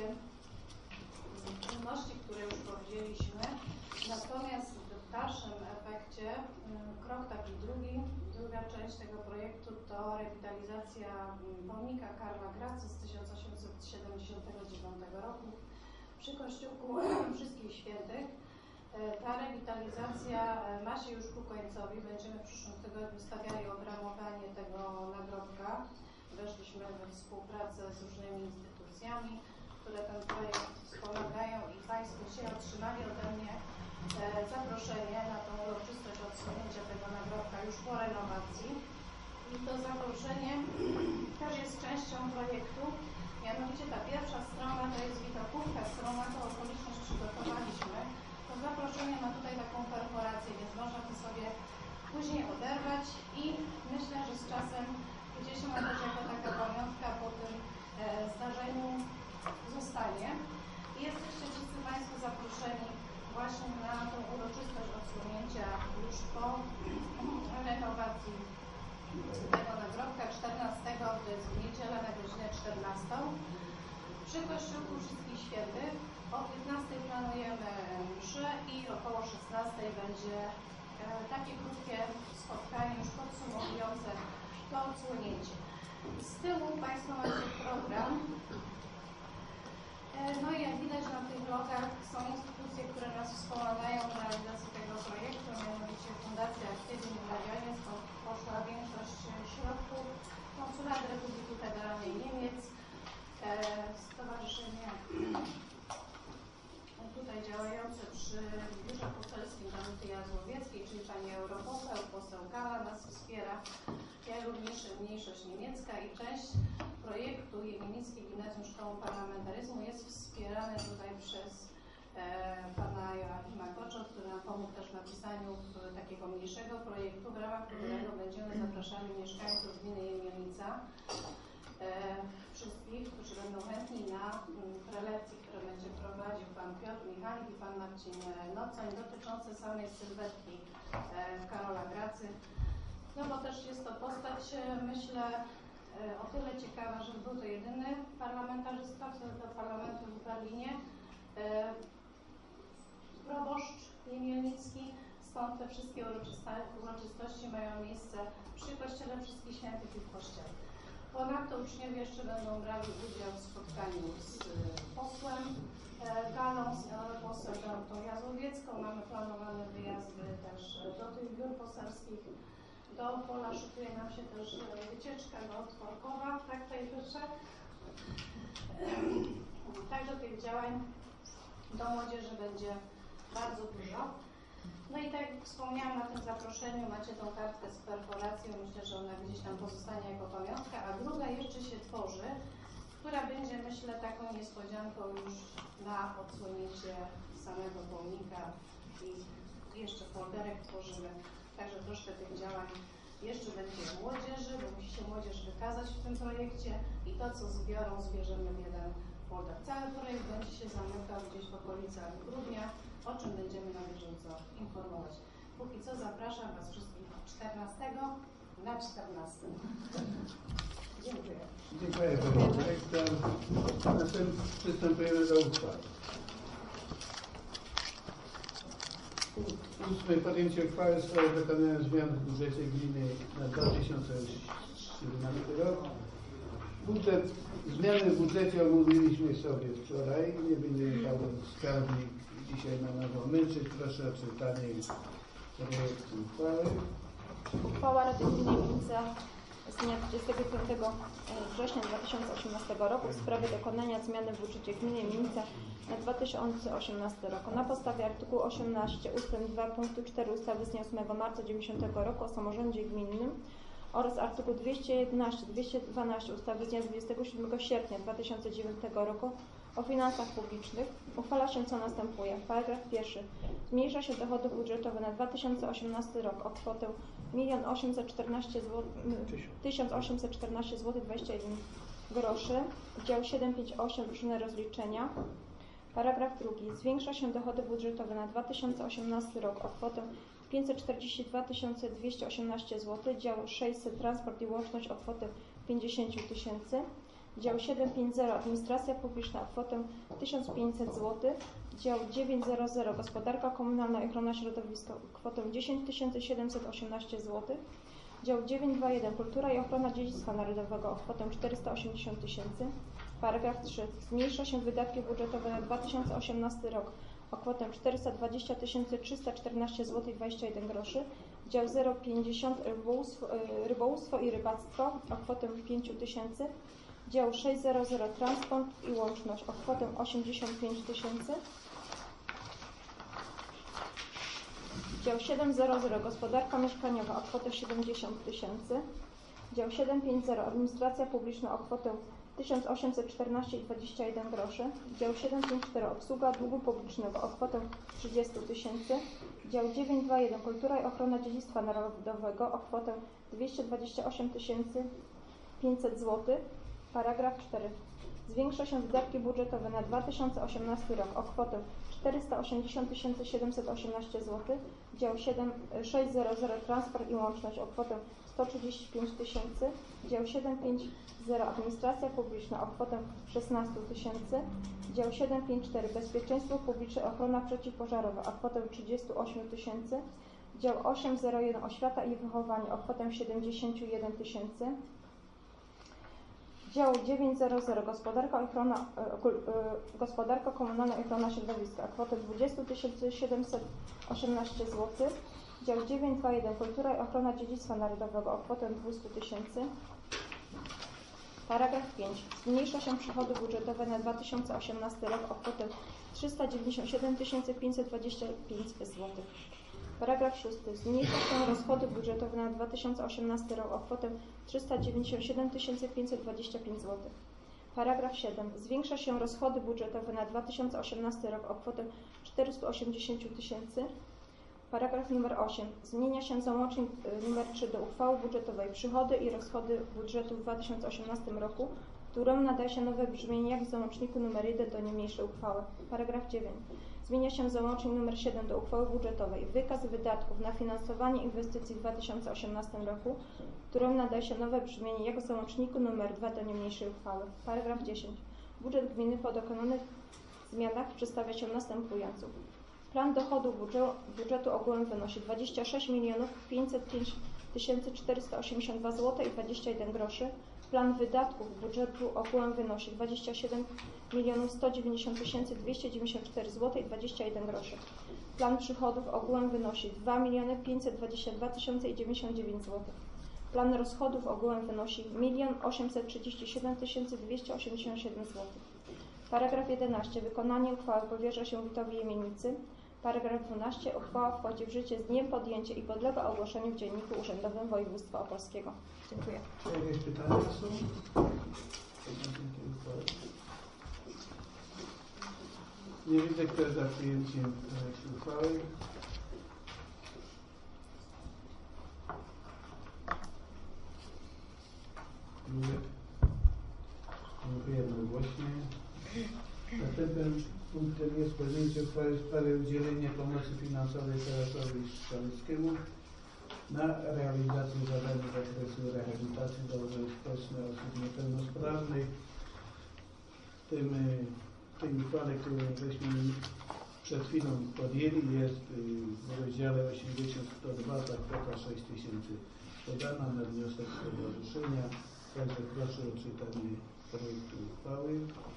Speaker 7: czynności, które już powiedzieliśmy. Natomiast w dalszym efekcie krok taki drugi, druga część tego projektu to rewitalizacja pomnika Karla Gracy z tysiąc osiemset siedemdziesiątego dziewiątego roku przy Kościółku Wszystkich Świętych. Ta rewitalizacja ma się już ku końcowi. Będziemy w przyszłym tygodniu stawiali obramowanie tego nagrobka. Weszliśmy we współpracę z różnymi instytucjami, które ten projekt wspomagają i Państwo dzisiaj otrzymali ode mnie e, zaproszenie na tą uroczystość odsłonięcia tego nagrobka już po renowacji. I to zaproszenie też jest częścią projektu. Mianowicie ta pierwsza strona to jest widokówka, strona to okoliczność przygotowaliśmy. To zaproszenie ma tutaj taką perforację, więc można to sobie później oderwać i myślę, że z czasem gdzieś ona też jako taka pamiątka po tym e, zdarzeniu zostanie. I jesteście wszyscy Państwo zaproszeni właśnie na tą uroczystość odsłonięcia już po renowacji tego nagrobka czternastego, to jest w niedzielę na godzinę czternastą przy Kościółku Wszystkich Świętych. O piętnastej planujemy mszę i około szesnastej będzie e, takie krótkie spotkanie już podsumowujące to odsłonięcie. Z tyłu Państwo macie program. No i jak widać na tych logach są instytucje, które nas wspomagają w realizacji tego projektu, mianowicie Fundacja Aktywium Medialnie, skąd poszła większość środków, Konsulat Republiki Federalnej Niemiec, Stowarzyszenie tutaj działające przy Biurze Poselskim Danuty Jazłowieckiej, czyli pani europoseł, poseł Gala nas wspiera, jak również mniejszość niemiecka i część projektu Jemielnickie Gimnazjum Szkoły Parlamentaryzmu jest wspierane tutaj przez e, pana Joachima Koczo, który nam pomógł też w napisaniu takiego mniejszego projektu, w ramach którego będziemy zapraszali mieszkańców gminy Jemielnica. E, w wszystkich, którzy będą chętni na prelekcji, które będzie prowadził Pan Piotr Michalik i Pan Marcin Nocoń, dotyczące samej sylwetki Karola Gracy. No bo też jest to postać, myślę, o tyle ciekawa, że był to jedyny parlamentarzysta do parlamentu w Berlinie, proboszcz niemielnicki, stąd te wszystkie uroczystości mają miejsce przy Kościele Wszystkich Świętych i w Kościele. Ponadto uczniowie jeszcze będą brali udział w spotkaniu z posłem Galą, z poseł Dorotą Jazłowiecką. Mamy planowane wyjazdy też do tych biur poselskich. Do Opola szykuje nam się też wycieczka do Tworkowa, tak tutaj pisze. Także tych działań do młodzieży będzie bardzo dużo. No i tak jak wspomniałam, na tym zaproszeniu macie tą kartkę z perforacją. Myślę, że ona gdzieś tam pozostanie jako pamiątka, a druga jeszcze się tworzy, która będzie, myślę, taką niespodzianką już na odsłonięcie samego pomnika i jeszcze folderek tworzymy. Także troszkę tych działań jeszcze będzie w młodzieży, bo musi się młodzież wykazać w tym projekcie i to, co zbiorą, zbierzemy w jeden folder. Cały projekt będzie się zamykał gdzieś w okolicach grudnia, o czym będziemy na bieżąco informować. Póki co zapraszam Was wszystkich czternastego na czternastego. Dziękuję.
Speaker 1: Dziękuję bardzo. Następnie przystępujemy do uchwały. Ósme podjęcie uchwały w sprawie dokonania zmian w budżecie gminy na dwa tysiące siedemnasty rok. Budżet, zmiany w budżecie omówiliśmy sobie wczoraj. Nie będzie Pan skarbnik dzisiaj na nowo męczyć. Proszę o czytanie projektu uchwały.
Speaker 4: Uchwała Rady Gminy Mielnica z dnia dwudziestego piątego września dwa tysiące osiemnastego roku w sprawie dokonania zmiany w budżecie gminy Mielnica na dwa tysiące osiemnasty rok. Na podstawie artykułu osiemnaście ustęp dwa punktu cztery ustawy z dnia ósmego marca dziewięćdziesiątego roku o samorządzie gminnym oraz artykuł dwieście jedenaście dwieście dwanaście ustawy z dnia dwudziestego siódmego sierpnia dwa tysiące dziewiątego roku o finansach publicznych uchwala się co następuje. Paragraf pierwszy. Zmniejsza się dochody budżetowe na dwa tysiące osiemnasty rok o kwotę milion osiemset czternaście tysiąc osiemset czternaście złotych dwadzieścia jeden groszy. Dział siedem pięć osiem różne rozliczenia. Paragraf drugi. Zwiększa się dochody budżetowe na dwa tysiące osiemnasty rok o kwotę pięćset czterdzieści dwa tysiące dwieście osiemnaście złotych. Dział sześćset transport i łączność o kwotę pięćdziesiąt tysięcy. Dział siedem pięć zero administracja publiczna o kwotę tysiąc pięćset złotych. Dział dziewięć zero zero gospodarka komunalna i ochrona środowiska o kwotę dziesięć tysięcy siedemset osiemnaście złotych. Dział dziewięćset dwadzieścia jeden kultura i ochrona dziedzictwa narodowego o kwotę czterysta osiemdziesiąt tysięcy. Paragraf trzy. Zmniejsza się wydatki budżetowe na dwa tysiące osiemnasty rok o kwotę czterysta dwadzieścia tysięcy trzysta czternaście złotych dwadzieścia jeden groszy. Dział zero pięćdziesiąt rybołówstwo, rybołówstwo i rybactwo o kwotę pięć tysięcy. Dział sześćset transport i łączność o kwotę osiemdziesiąt pięć tysięcy. Dział siedemset gospodarka mieszkaniowa o kwotę siedemdziesiąt tysięcy. Dział siedemset pięćdziesiąt administracja publiczna o kwotę tysiąc osiemset czternaście złotych dwadzieścia jeden groszy. Dział siedemset pięćdziesiąt cztery obsługa długu publicznego o kwotę trzydzieści tysięcy. Dział dziewięćset dwadzieścia jeden kultura i ochrona dziedzictwa narodowego o kwotę dwieście dwadzieścia osiem tysięcy pięćset złotych. Paragraf cztery. Zwiększa się wydatki budżetowe na dwa tysiące osiemnasty rok o kwotę czterysta osiemdziesiąt tysięcy siedemset osiemnaście złotych. Dział sześćset transport i łączność o kwotę sto trzydzieści pięć tysięcy. Dział siedemset pięćdziesiąt administracja publiczna o kwotę szesnaście tysięcy. Dział siedemset pięćdziesiąt cztery bezpieczeństwo publiczne ochrona przeciwpożarowa o kwotę trzydzieści osiem tysięcy. Dział osiemset jeden oświata i wychowanie o kwotę siedemdziesiąt jeden tysięcy. Dział dziewięćset gospodarka, ochrona, gospodarka komunalna i ochrona środowiska o kwotę dwadzieścia tysięcy siedemset osiemnaście złotych. Dział dziewięćset dwadzieścia jeden kultura i ochrona dziedzictwa narodowego o kwotę dwieście tysięcy. Paragraf pięć. Zmniejsza się przychody budżetowe na dwa tysiące osiemnasty rok o kwotę trzysta dziewięćdziesiąt siedem tysięcy pięćset dwadzieścia pięć złotych. Paragraf szósty. Zmniejsza się rozchody budżetowe na dwa tysiące osiemnasty rok o kwotę trzysta dziewięćdziesiąt siedem tysięcy pięćset dwadzieścia pięć złotych. Paragraf siedem. Zwiększa się rozchody budżetowe na dwa tysiące osiemnasty rok o kwotę czterysta osiemdziesiąt tysięcy. Paragraf numer osiem. Zmienia się załącznik numer trzy do uchwały budżetowej. Przychody i rozchody budżetu w dwa tysiące osiemnastym roku którą nadaje się nowe brzmienie jak w załączniku nr jeden do niniejszej uchwały. Paragraf dziewiąty. Zmienia się załącznik nr siedem do uchwały budżetowej. Wykaz wydatków na finansowanie inwestycji w dwa tysiące osiemnastym roku, którą nadaje się nowe brzmienie jak w załączniku nr dwa do niniejszej uchwały. Paragraf dziesiąty. Budżet gminy po dokonanych zmianach przedstawia się następująco. Plan dochodu budżetu ogółem wynosi dwadzieścia sześć milionów pięćset pięć tysięcy czterysta osiemdziesiąt dwa złote i dwadzieścia jeden groszy. Plan wydatków budżetu ogółem wynosi dwadzieścia siedem milionów sto dziewięćdziesiąt tysięcy dwieście dziewięćdziesiąt cztery złote i dwadzieścia jeden groszy. Plan przychodów ogółem wynosi dwa miliony pięćset dwadzieścia dwa tysiące i dziewięćdziesiąt dziewięć złotych. Plan rozchodów ogółem wynosi milion osiemset trzydzieści siedem tysięcy dwieście osiemdziesiąt siedem złotych. Paragraf jedenasty. Wykonanie uchwały powierza się wójtowi Jemienicy. Paragraf dwunasty. Uchwała wchodzi w życie z dniem podjęcia i podlega ogłoszeniu w Dzienniku Urzędowym Województwa Opolskiego. Dziękuję.
Speaker 1: Czy jakieś pytania są? Nie widzę, kto jest za przyjęciem projektu uchwały. Dziękuję jednogłośnie. Następnym punktem jest podjęcie uchwały w sprawie udzielenia pomocy finansowej Tarasowi Strzeleckiemu na realizację zadań z zakresu rehabilitacji zawodowej społecznej osób niepełnosprawnych. W tym, w tej uchwale, którą żeśmy przed chwilą podjęli, jest w rozdziale osiemdziesiąt sto dwa ta kwota sześć tysięcy podana na wniosek stowarzyszenia. Także proszę o czytanie projektu uchwały.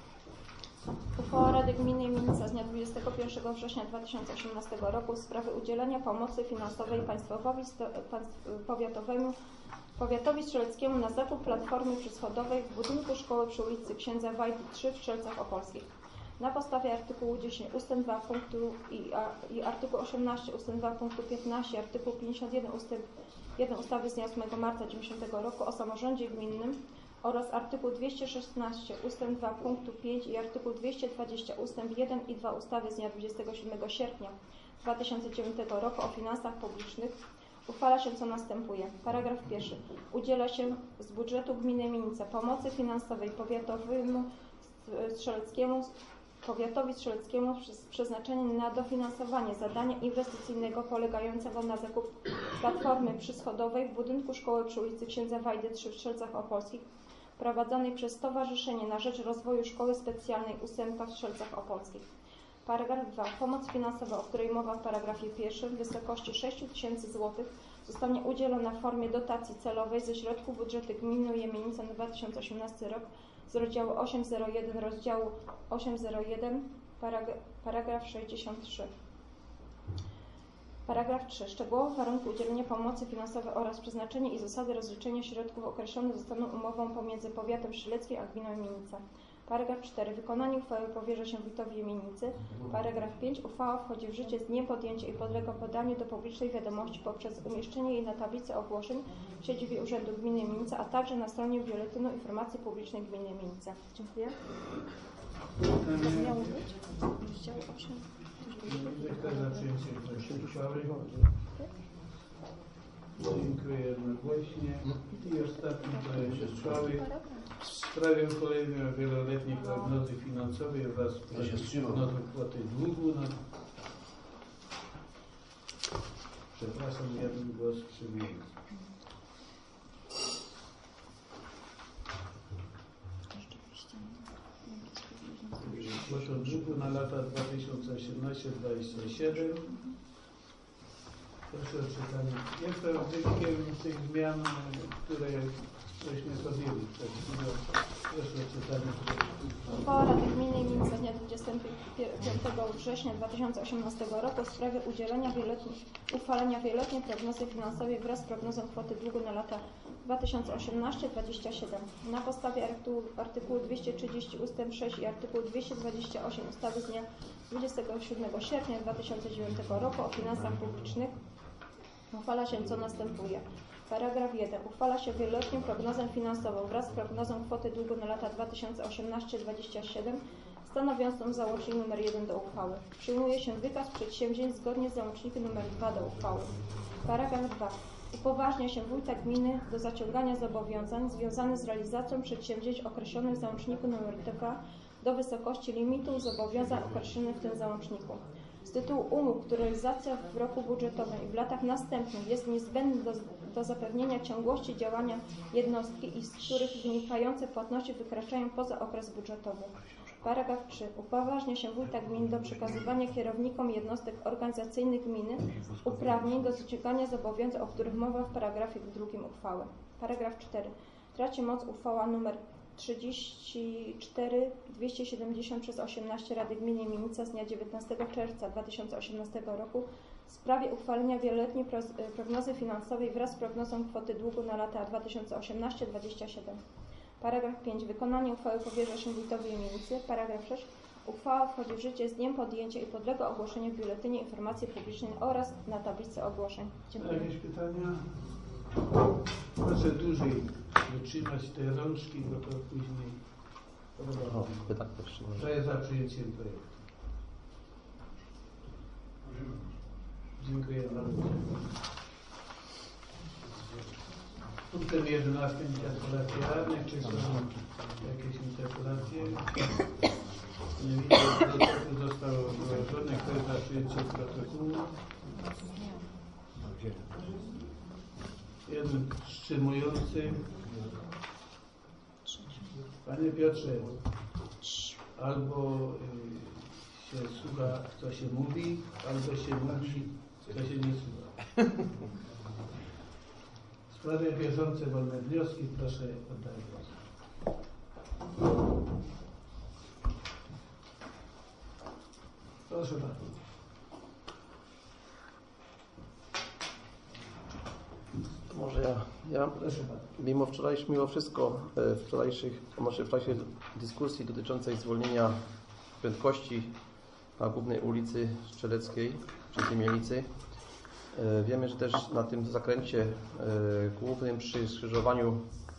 Speaker 4: Uchwała Rady Gminy Jemienica z dnia dwudziestego pierwszego września dwa tysiące osiemnastego roku w sprawie udzielenia pomocy finansowej państwowi powiatowemu, powiatowi strzeleckiemu na zakup platformy przyschodowej w budynku szkoły przy ulicy Księdza Wajdy trzy w Strzelcach Opolskich. Na podstawie artykułu dziesięć ust. dwa punktu i, a, i artykułu osiemnaście ust. dwa punktu piętnaście, artykuł pięćdziesiąt jeden ust. jeden ustawy z dnia ósmego marca dziewięćdziesiątego roku o samorządzie gminnym oraz artykuł dwieście szesnaście ust. dwa punktu pięć i artykuł dwieście dwadzieścia ust. jeden i dwa ustawy z dnia dwudziestego siódmego sierpnia dwa tysiące dziewiątego roku o finansach publicznych uchwala się co następuje. Paragraf pierwszy. Udziela się z budżetu gminy Jemienica pomocy finansowej powiatowemu strzeleckiemu Powiatowi Strzeleckiemu z przeznaczeniem na dofinansowanie zadania inwestycyjnego polegającego na zakup platformy przyschodowej w budynku szkoły przy ulicy Księdza Wajdy trzy w Strzelcach Opolskich prowadzonej przez Stowarzyszenie na Rzecz Rozwoju Szkoły Specjalnej Ósemka w Strzelcach Opolskich. Paragraf dwa. Pomoc finansowa, o której mowa w paragrafie pierwszym w wysokości sześć tysięcy złotych zostanie udzielona w formie dotacji celowej ze środków budżetu gminy Jemienica na dwa tysiące osiemnasty rok z rozdziału osiemset jeden rozdziału osiemset jeden paragraf, paragraf sześćdziesiąt trzy. Paragraf trzy. Szczegółowe warunki udzielenia pomocy finansowej oraz przeznaczenie i zasady rozliczenia środków określone zostaną umową pomiędzy powiatem strzeleckim a gminą Jemienica. Paragraf cztery. Wykonanie uchwały powierza się wójtowi Jemienicy. Paragraf pięć. Uchwała wchodzi w życie z dniem podjęcia i podlega podaniu do publicznej wiadomości poprzez umieszczenie jej na tablicy ogłoszeń w siedzibie Urzędu Gminy Jemienica, a także na stronie Biuletynu Informacji Publicznej Gminy Jemienica. Dziękuję. Miało być? Rozdział osiem.
Speaker 1: Kto za przyjęciem projektu uchwały? Dziękuję jednogłośnie. I ostatni projekt uchwały w sprawie uchwalenia wieloletniej prognozy finansowej oraz prognozy kwoty długu. No. Przepraszam, jeden głos przyjmuję. Kwotą długu na lata dwa tysiące osiemnasty do dwa tysiące dwudziestego siódmego. Proszę o czytanie. Jest to wynikiem tych zmian, które żeśmy podjęli przed chwilą. Proszę o czytanie.
Speaker 4: Uchwała Rady Gminy Jemienica z dnia dwudziestego piątego września dwa tysiące osiemnastego roku w sprawie udzielenia wieloletniej, uchwalenia wieloletniej prognozy finansowej wraz z prognozą kwoty długu na lata dwa tysiące osiemnasty do dwa tysiące dwudziestego siódmego. Na podstawie artykułu, artykułu dwieście trzydzieści ust. sześć i artykułu dwieście dwadzieścia osiem ustawy z dnia dwudziestego siódmego sierpnia dwa tysiące dziewiątego roku o finansach publicznych uchwala się co następuje. Paragraf jeden. Uchwala się wieloletnią prognozę finansową wraz z prognozą kwoty długu na lata dwa tysiące osiemnasty do dwa tysiące dwudziestego siódmego stanowiącą załącznik nr jeden do uchwały. Przyjmuje się wykaz przedsięwzięć zgodnie z załącznikiem nr dwa do uchwały. Paragraf dwa. Upoważnia się wójta gminy do zaciągania zobowiązań związanych z realizacją przedsięwzięć określonych w załączniku nr dwa do wysokości limitu zobowiązań określonych w tym załączniku. Z tytułu umów, których realizacja w roku budżetowym i w latach następnych jest niezbędna do, do zapewnienia ciągłości działania jednostki i z których wynikające płatności wykraczają poza okres budżetowy. Paragraf trzy. Upoważnia się wójta gminy do przekazywania kierownikom jednostek organizacyjnych gminy uprawnień do zaciągania zobowiązań, o których mowa w paragrafie drugim uchwały. Paragraf cztery. Traci moc uchwała nr trzydzieści cztery dwieście siedemdziesiąt przez osiemnaście Rady Gminy Mielnica z dnia dziewiętnastego czerwca dwa tysiące osiemnastego roku w sprawie uchwalenia wieloletniej prognozy finansowej wraz z prognozą kwoty długu na lata dwa tysiące osiemnasty do dwa tysiące dwudziestego siódmego. Paragraf pięć. Wykonanie uchwały powierza się wójtowi Mielnicy. Paragraf sześć. Uchwała wchodzi w życie z dniem podjęcia i podlega ogłoszeniu w Biuletynie Informacji Publicznej oraz na tablicy ogłoszeń. Dziękuję.
Speaker 1: Jakieś pytania? Proszę dłużej wytrzymać te rączki, bo to później
Speaker 5: O, pytań jeszcze.
Speaker 1: to jest za przyjęciem projektu. Dziękuję bardzo. Punktem jedenastym interpelacje radnych. Czy są jakieś interpelacje? Nie widzę, protokół został złożony. Kto jest za przyjęciem protokołu? Jeden wstrzymujący. Panie Piotrze, albo y, się słucha, co się mówi, albo się mówi, co się nie słucha. W sprawie bieżące wolne wnioski proszę oddać głos. Proszę bardzo.
Speaker 5: To może ja, ja mimo wczorajszych, mimo wszystko e, wczorajszych, może w czasie dyskusji dotyczącej zwolnienia prędkości na głównej ulicy Strzeleckiej, czyli Mielnicy, e, wiemy, że też na tym zakręcie e, głównym przy skrzyżowaniu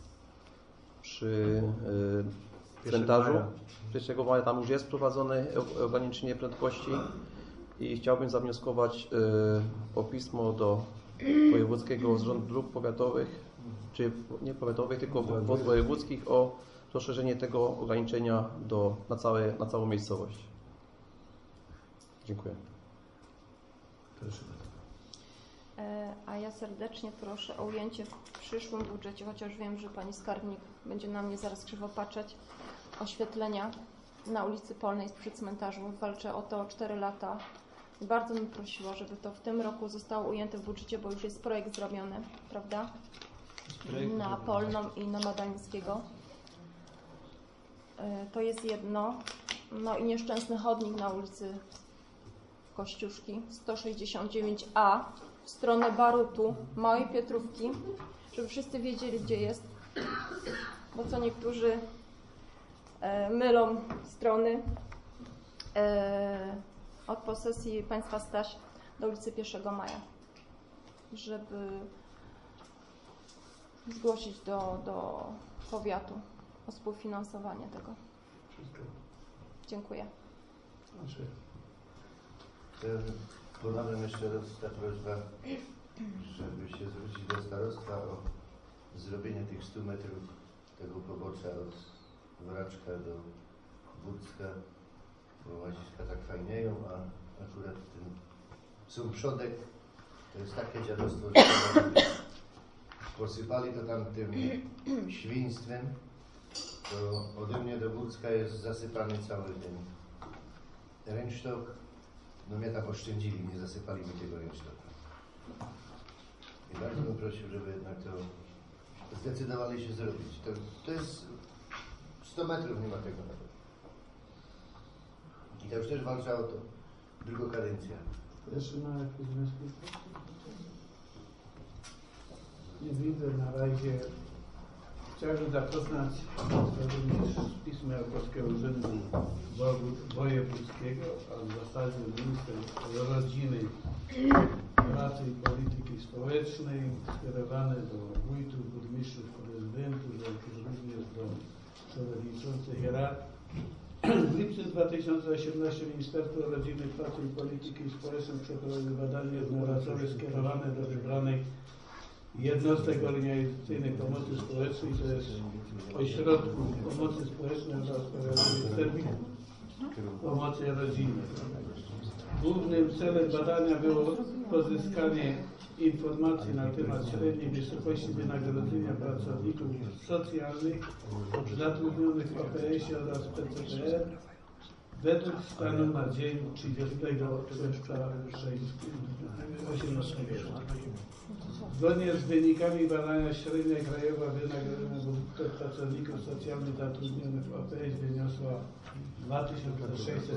Speaker 5: przy e, cmentarzu pierwszego maja tam już jest wprowadzone ograniczenie prędkości i chciałbym zawnioskować e, o pismo do Wojewódzkiego Zarządu Dróg Powiatowych, czy nie powiatowych, tylko wojewódzkich o rozszerzenie tego ograniczenia do, na, całe, na całą miejscowość. Dziękuję.
Speaker 1: Proszę.
Speaker 4: A ja serdecznie proszę o ujęcie w przyszłym budżecie, chociaż wiem, że Pani Skarbnik będzie na mnie zaraz krzywo patrzeć, oświetlenia na ulicy Polnej przy cmentarzu. Walczę o to cztery lata. Bardzo bym prosiła, żeby to w tym roku zostało ujęte w budżecie, bo już jest projekt zrobiony, prawda? Na Polną i na Madalińskiego. To jest jedno. No i nieszczęsny chodnik na ulicy Kościuszki sto sześćdziesiąt dziewięć A w stronę Barutu, Małej Pietrówki, żeby wszyscy wiedzieli, gdzie jest, bo co niektórzy e, mylą strony. E, od posesji państwa Staś do ulicy pierwszego maja, żeby zgłosić do, do powiatu o współfinansowanie tego. Dziękuję.
Speaker 1: Proszę.
Speaker 8: Ponawiam jeszcze raz ta prośba, żeby się zwrócić do starostwa o zrobienie tych stu metrów tego pobocza od Wraczka do Budzka, bo łaziska tak fajnieją, a akurat ten sąsiodek to jest takie dziadostwo, że posypali to tam tym świństwem, to ode mnie do Budzka jest zasypany cały ten rynsztok. No mnie tam oszczędzili, nie zasypali mi tego rynsztoka. I bardzo bym prosił, żeby jednak to zdecydowali się zrobić. To, to jest sto metrów, nie ma tego nawet. I to już też walczę o to. Druga kadencja.
Speaker 1: Jeszcze ma jakieś wnioski? Nie widzę na razie. Chciałbym zapoznać również z pismem Polskiego Urzędu Wojewódzkiego, a w zasadzie minister rodziny, pracy i polityki społecznej, skierowane do wójtów, burmistrzów, prezydentów, jak również do przewodniczących rad. W lipcu dwa tysiące osiemnastego Ministerstwo Rodziny, Pracy i Polityki Społecznej przeprowadziło badanie jednorazowe skierowane do wybranej jednostek organizacyjnych pomocy społecznej, to jest ośrodków pomocy społecznej oraz powiatowych serwisów pomocy rodzinnej. Głównym celem badania było pozyskanie informacji na temat średniej wysokości wynagrodzenia pracowników socjalnych zatrudnionych w O P S-ie oraz P C P R według stanu na dzień trzydziestego czerwca dwa tysiące osiemnastego roku. Zgodnie z wynikami badania średnia krajowa wynagrodzenia pracowników socjalnych zatrudnionych w O P S wyniosła dwa tysiące sześćset